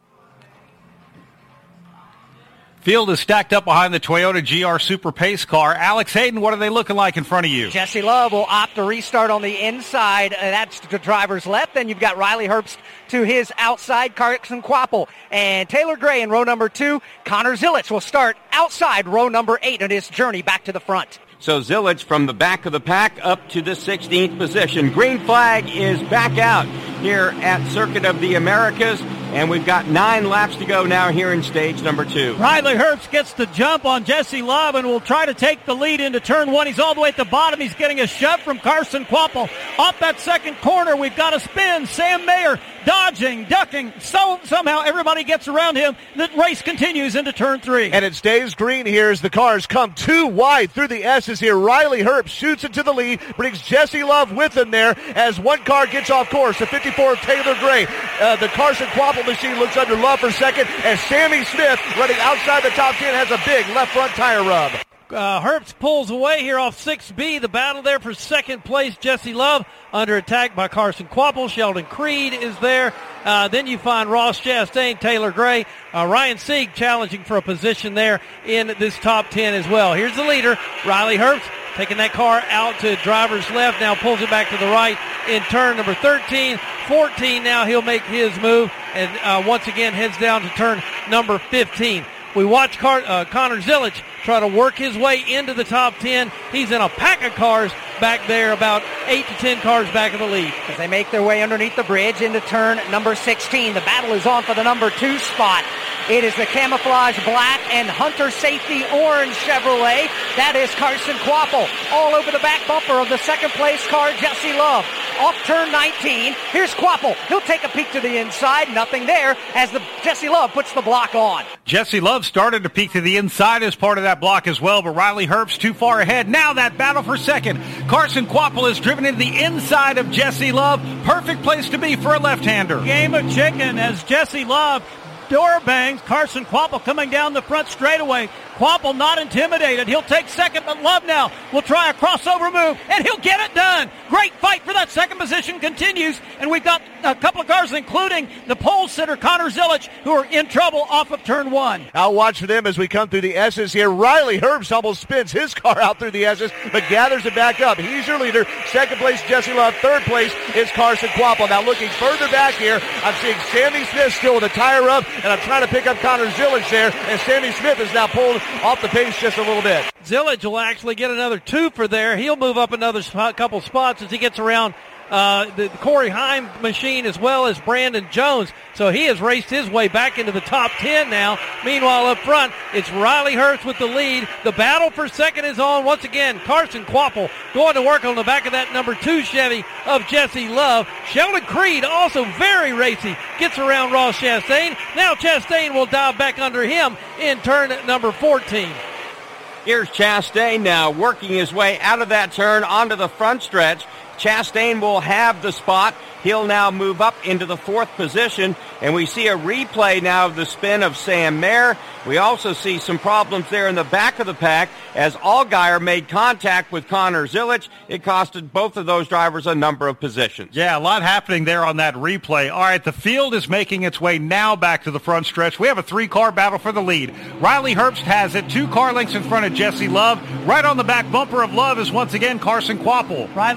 Speaker 3: Field is stacked up behind the Toyota GR Super Pace car. Alex Hayden, what are they looking like in front of you?
Speaker 1: Jesse Love will opt to restart on the inside. That's the driver's left. Then you've got Riley Herbst to his outside, Carson Quapple. And Taylor Gray in row number 2. Connor Zilic will start outside row number 8 on his journey back to the front.
Speaker 2: So Zilic from the back of the pack up to the 16th position. Green flag is back out here at Circuit of the Americas, and we've got 9 laps to go now here in stage number 2.
Speaker 7: Riley Herbst gets the jump on Jesse Love and will try to take the lead into turn 1. He's all the way at the bottom. He's getting a shove from Carson Quapple. Off that second corner, we've got a spin. Sam Mayer dodging, ducking. So somehow everybody gets around him. The race continues into turn 3.
Speaker 5: And it stays green here as the cars come too wide through the S's here. Riley Herbst shoots into the lead, brings Jesse Love with him there as one car gets off course. The 54 of Taylor Gray. The Carson Quapple machine looks under Love for second, and Sammy Smith, running outside the top 10, has a big left front tire rub.
Speaker 4: Herbst pulls away here off 6B. The battle there for second place. Jesse Love under attack by Carson Quapple. Sheldon Creed is there. Then you find Ross Chastain, Taylor Gray, Ryan Sieg challenging for a position there in this top 10 as well. Here's the leader, Riley Herbst, taking that car out to driver's left. Now pulls it back to the right in turn number 13. 14 now he'll make his move and once again heads down to turn number 15. We watch Connor Zilic try to work his way into the top 10. He's in a pack of cars back there, about 8 to 10 cars back of the lead.
Speaker 1: As they make their way underneath the bridge into turn number 16. The battle is on for the number 2 spot. It is the camouflage black and Hunter safety orange Chevrolet. That is Carson Quapple. All over the back bumper of the second place car, Jesse Love. Off turn 19. Here's Quapple. He'll take a peek to the inside. Nothing there as Jesse Love puts the block on.
Speaker 3: Jesse Love started to peek to the inside as part of that block as well, but Riley Herbst too far ahead. Now that battle for second. Carson Quapple is driven into the inside of Jesse Love. Perfect place to be for a left-hander.
Speaker 7: Game of chicken as Jesse Love door bangs. Carson Quapple coming down the front straightaway. Quapple not intimidated. He'll take second, but Love now will try a crossover move, and he'll get it done. Great fight for that second position continues, and we've got a couple of cars, including the pole sitter, Connor Zilic, who are in trouble off of turn 1.
Speaker 5: I'll watch for them as we come through the S's here. Riley Herbst almost spins his car out through the S's, but gathers it back up. He's your leader. Second place, Jesse Love. Third place is Carson Quapple. Now looking further back here, I'm seeing Sammy Smith still with a tire rub, and I'm trying to pick up Connor Zilic there, and Sammy Smith is now pulled off the pace just a little bit.
Speaker 4: Zilic will actually get another 2 for there. He'll move up another couple spots as he gets around the Corey Heim machine as well as Brandon Jones. So he has raced his way back into the top 10 now. Meanwhile, up front, it's Riley Herbst with the lead. The battle for second is on once again. Carson Quapple going to work on the back of that number 2 Chevy of Jesse Love. Sheldon Creed, also very racy, gets around Ross Chastain. Now Chastain will dive back under him in turn number 14.
Speaker 2: Here's Chastain now working his way out of that turn onto the front stretch. Chastain will have the spot. He'll now move up into the 4th position, and we see a replay now of the spin of Sam Mayer. We also see some problems there in the back of the pack as Allgaier made contact with Connor Zilic. It costed both of those drivers a number of positions.
Speaker 3: Yeah, a lot happening there on that replay. All right, the field is making its way now back to the front stretch. We have a 3-car battle for the lead. Riley Herbst has it 2 car lengths in front of Jesse Love. Right on the back bumper of Love is once again Carson Quapple.
Speaker 7: Riley Herbst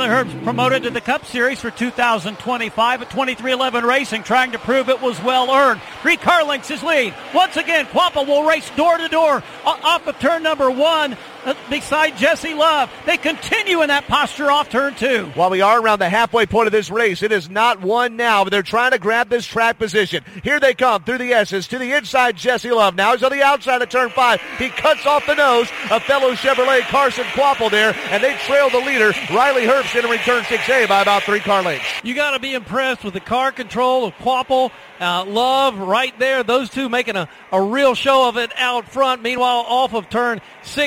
Speaker 7: promoted to the Cup Series for 2025 at 2311 Racing, trying to prove it was well earned. 3 car lengths his lead. Once again, Quapple will race door to door off of turn number 1 beside Jesse Love. They continue in that posture off turn 2.
Speaker 5: While we are around the halfway point of this race, it is not won now, but they're trying to grab this track position. Here they come through the S's to the inside, Jesse Love. Now he's on the outside of turn 5. He cuts off the nose of fellow Chevrolet Carson Quapple there, and they trail the leader, Riley Herbst, entering turn 6A by about 3 car lengths.
Speaker 4: You got to be impressed with the car control of Quapple. Love right there. Those two making a real show of it out front. Meanwhile, off of turn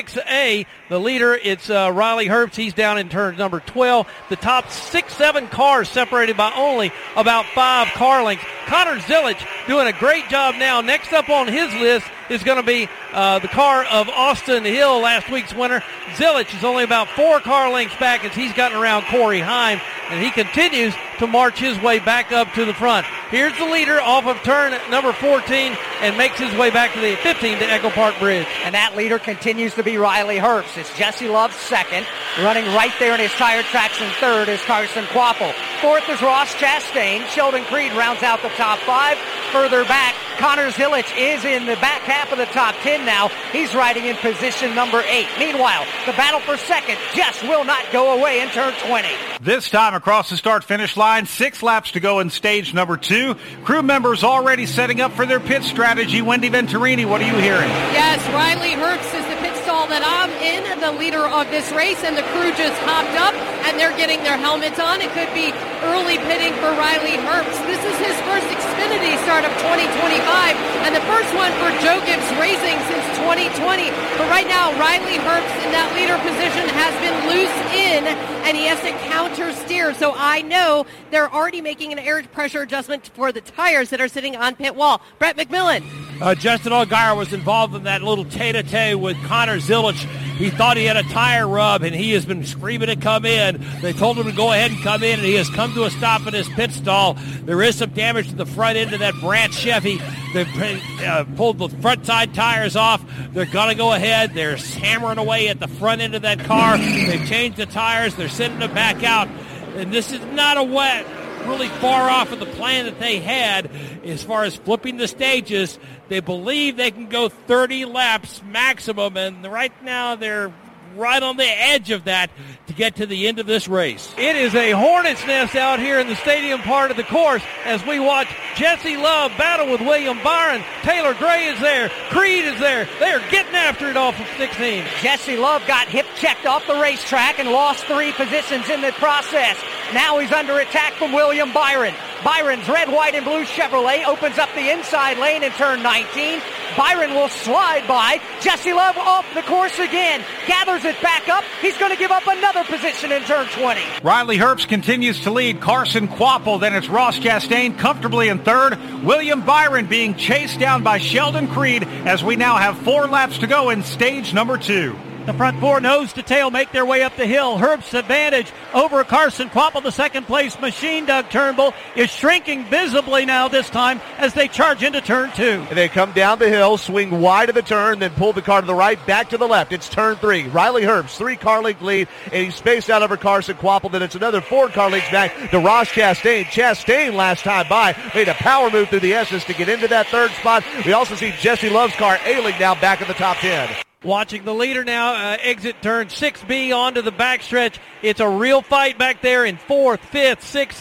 Speaker 4: 6A, the leader, it's Riley Herbst. He's down in turn number 12. The top 6-7 cars separated by only about 5 car lengths. Connor Zilic doing a great job now. Next up on his list is going to be the car of Austin Hill, last week's winner. Zilic is only about 4 car lengths back as he's gotten around Corey Heim, and he continues to march his way back up to the front. Here's the leader off of turn number 14 and makes his way back to the 15 to Echo Park Bridge.
Speaker 1: And that leader continues to be Riley Herbst. It's Jesse Love second. Running right there in his tire tracks in third is Carson Quapple. Fourth is Ross Chastain. Sheldon Creed rounds out the top 5. Further back, Connor Zilic is in the back half of the top 10 now. He's riding in position number 8. Meanwhile, the battle for second just will not go away in turn 20.
Speaker 3: This time across the start-finish line, 6 laps to go in stage number 2. Crew members already setting up for their pit strategy. Wendy Venturini, what are you hearing?
Speaker 16: Yes, Riley Herbst is the pit stall that I'm in, the leader of this race, and the crew just hopped up, and they're getting their helmets on. It could be early pitting for Riley Herbst. This is his first Xfinity start of 2025, and the first one for Joe Gibbs Racing since 2020. But right now, Riley Herbst in that leader position has been loose in, and he has to counter steer. So I know they're already making an air pressure adjustment for the tires that are sitting on pit wall. Brett McMillan.
Speaker 13: Justin Allgaier was involved in that little tete-a-tete with Connor Zilic. He thought he had a tire rub, and he has been screaming to come in. They told him to go ahead and come in, and he has come to a stop in his pit stall. There is some damage to the front end of that Brandt Chevy. They've pulled the front side tires off. They're going to go ahead. They're hammering away at the front end of that car. They've changed the tires. They're sending them back out. And this is not a wet, really far off of the plan that they had as far as flipping the stages. They believe they can go 30 laps maximum, and right now they're right on the edge of that to get to the end of this race.
Speaker 4: It is a hornet's nest out here in the stadium part of the course as we watch Jesse Love battle with William Byron. Taylor Gray is there. Creed is there. They are getting after it off of 16.
Speaker 1: Jesse Love got hip checked off the racetrack and lost 3 positions in the process. Now he's under attack from William Byron. Byron's red, white, and blue Chevrolet opens up the inside lane in turn 19. Byron will slide by. Jesse Love off the course again. Gathers it back up. He's going to give up another position in turn 20.
Speaker 3: Riley Herbst continues to lead. Carson Quapple. Then it's Ross Chastain comfortably in third. William Byron being chased down by Sheldon Creed as we now have 4 laps to go in stage number 2.
Speaker 7: The front 4 nose to tail make their way up the hill. Herbst's advantage over Carson Quapple, the second place machine. Doug Turnbull is shrinking visibly now this time as they charge into turn 2.
Speaker 5: And they come down the hill, swing wide of the turn, then pull the car to the right, back to the left. It's turn 3. Riley Herbst, 3 car length lead, and he's spaced out over Carson Quapple. Then it's another 4 car lengths back to Ross Chastain. Chastain last time by made a power move through the S's to get into that third spot. We also see Jesse Love's car ailing now back in the top 10.
Speaker 4: Watching the leader now exit turn 6B onto the backstretch. It's a real fight back there in 4th, 5th, 6th,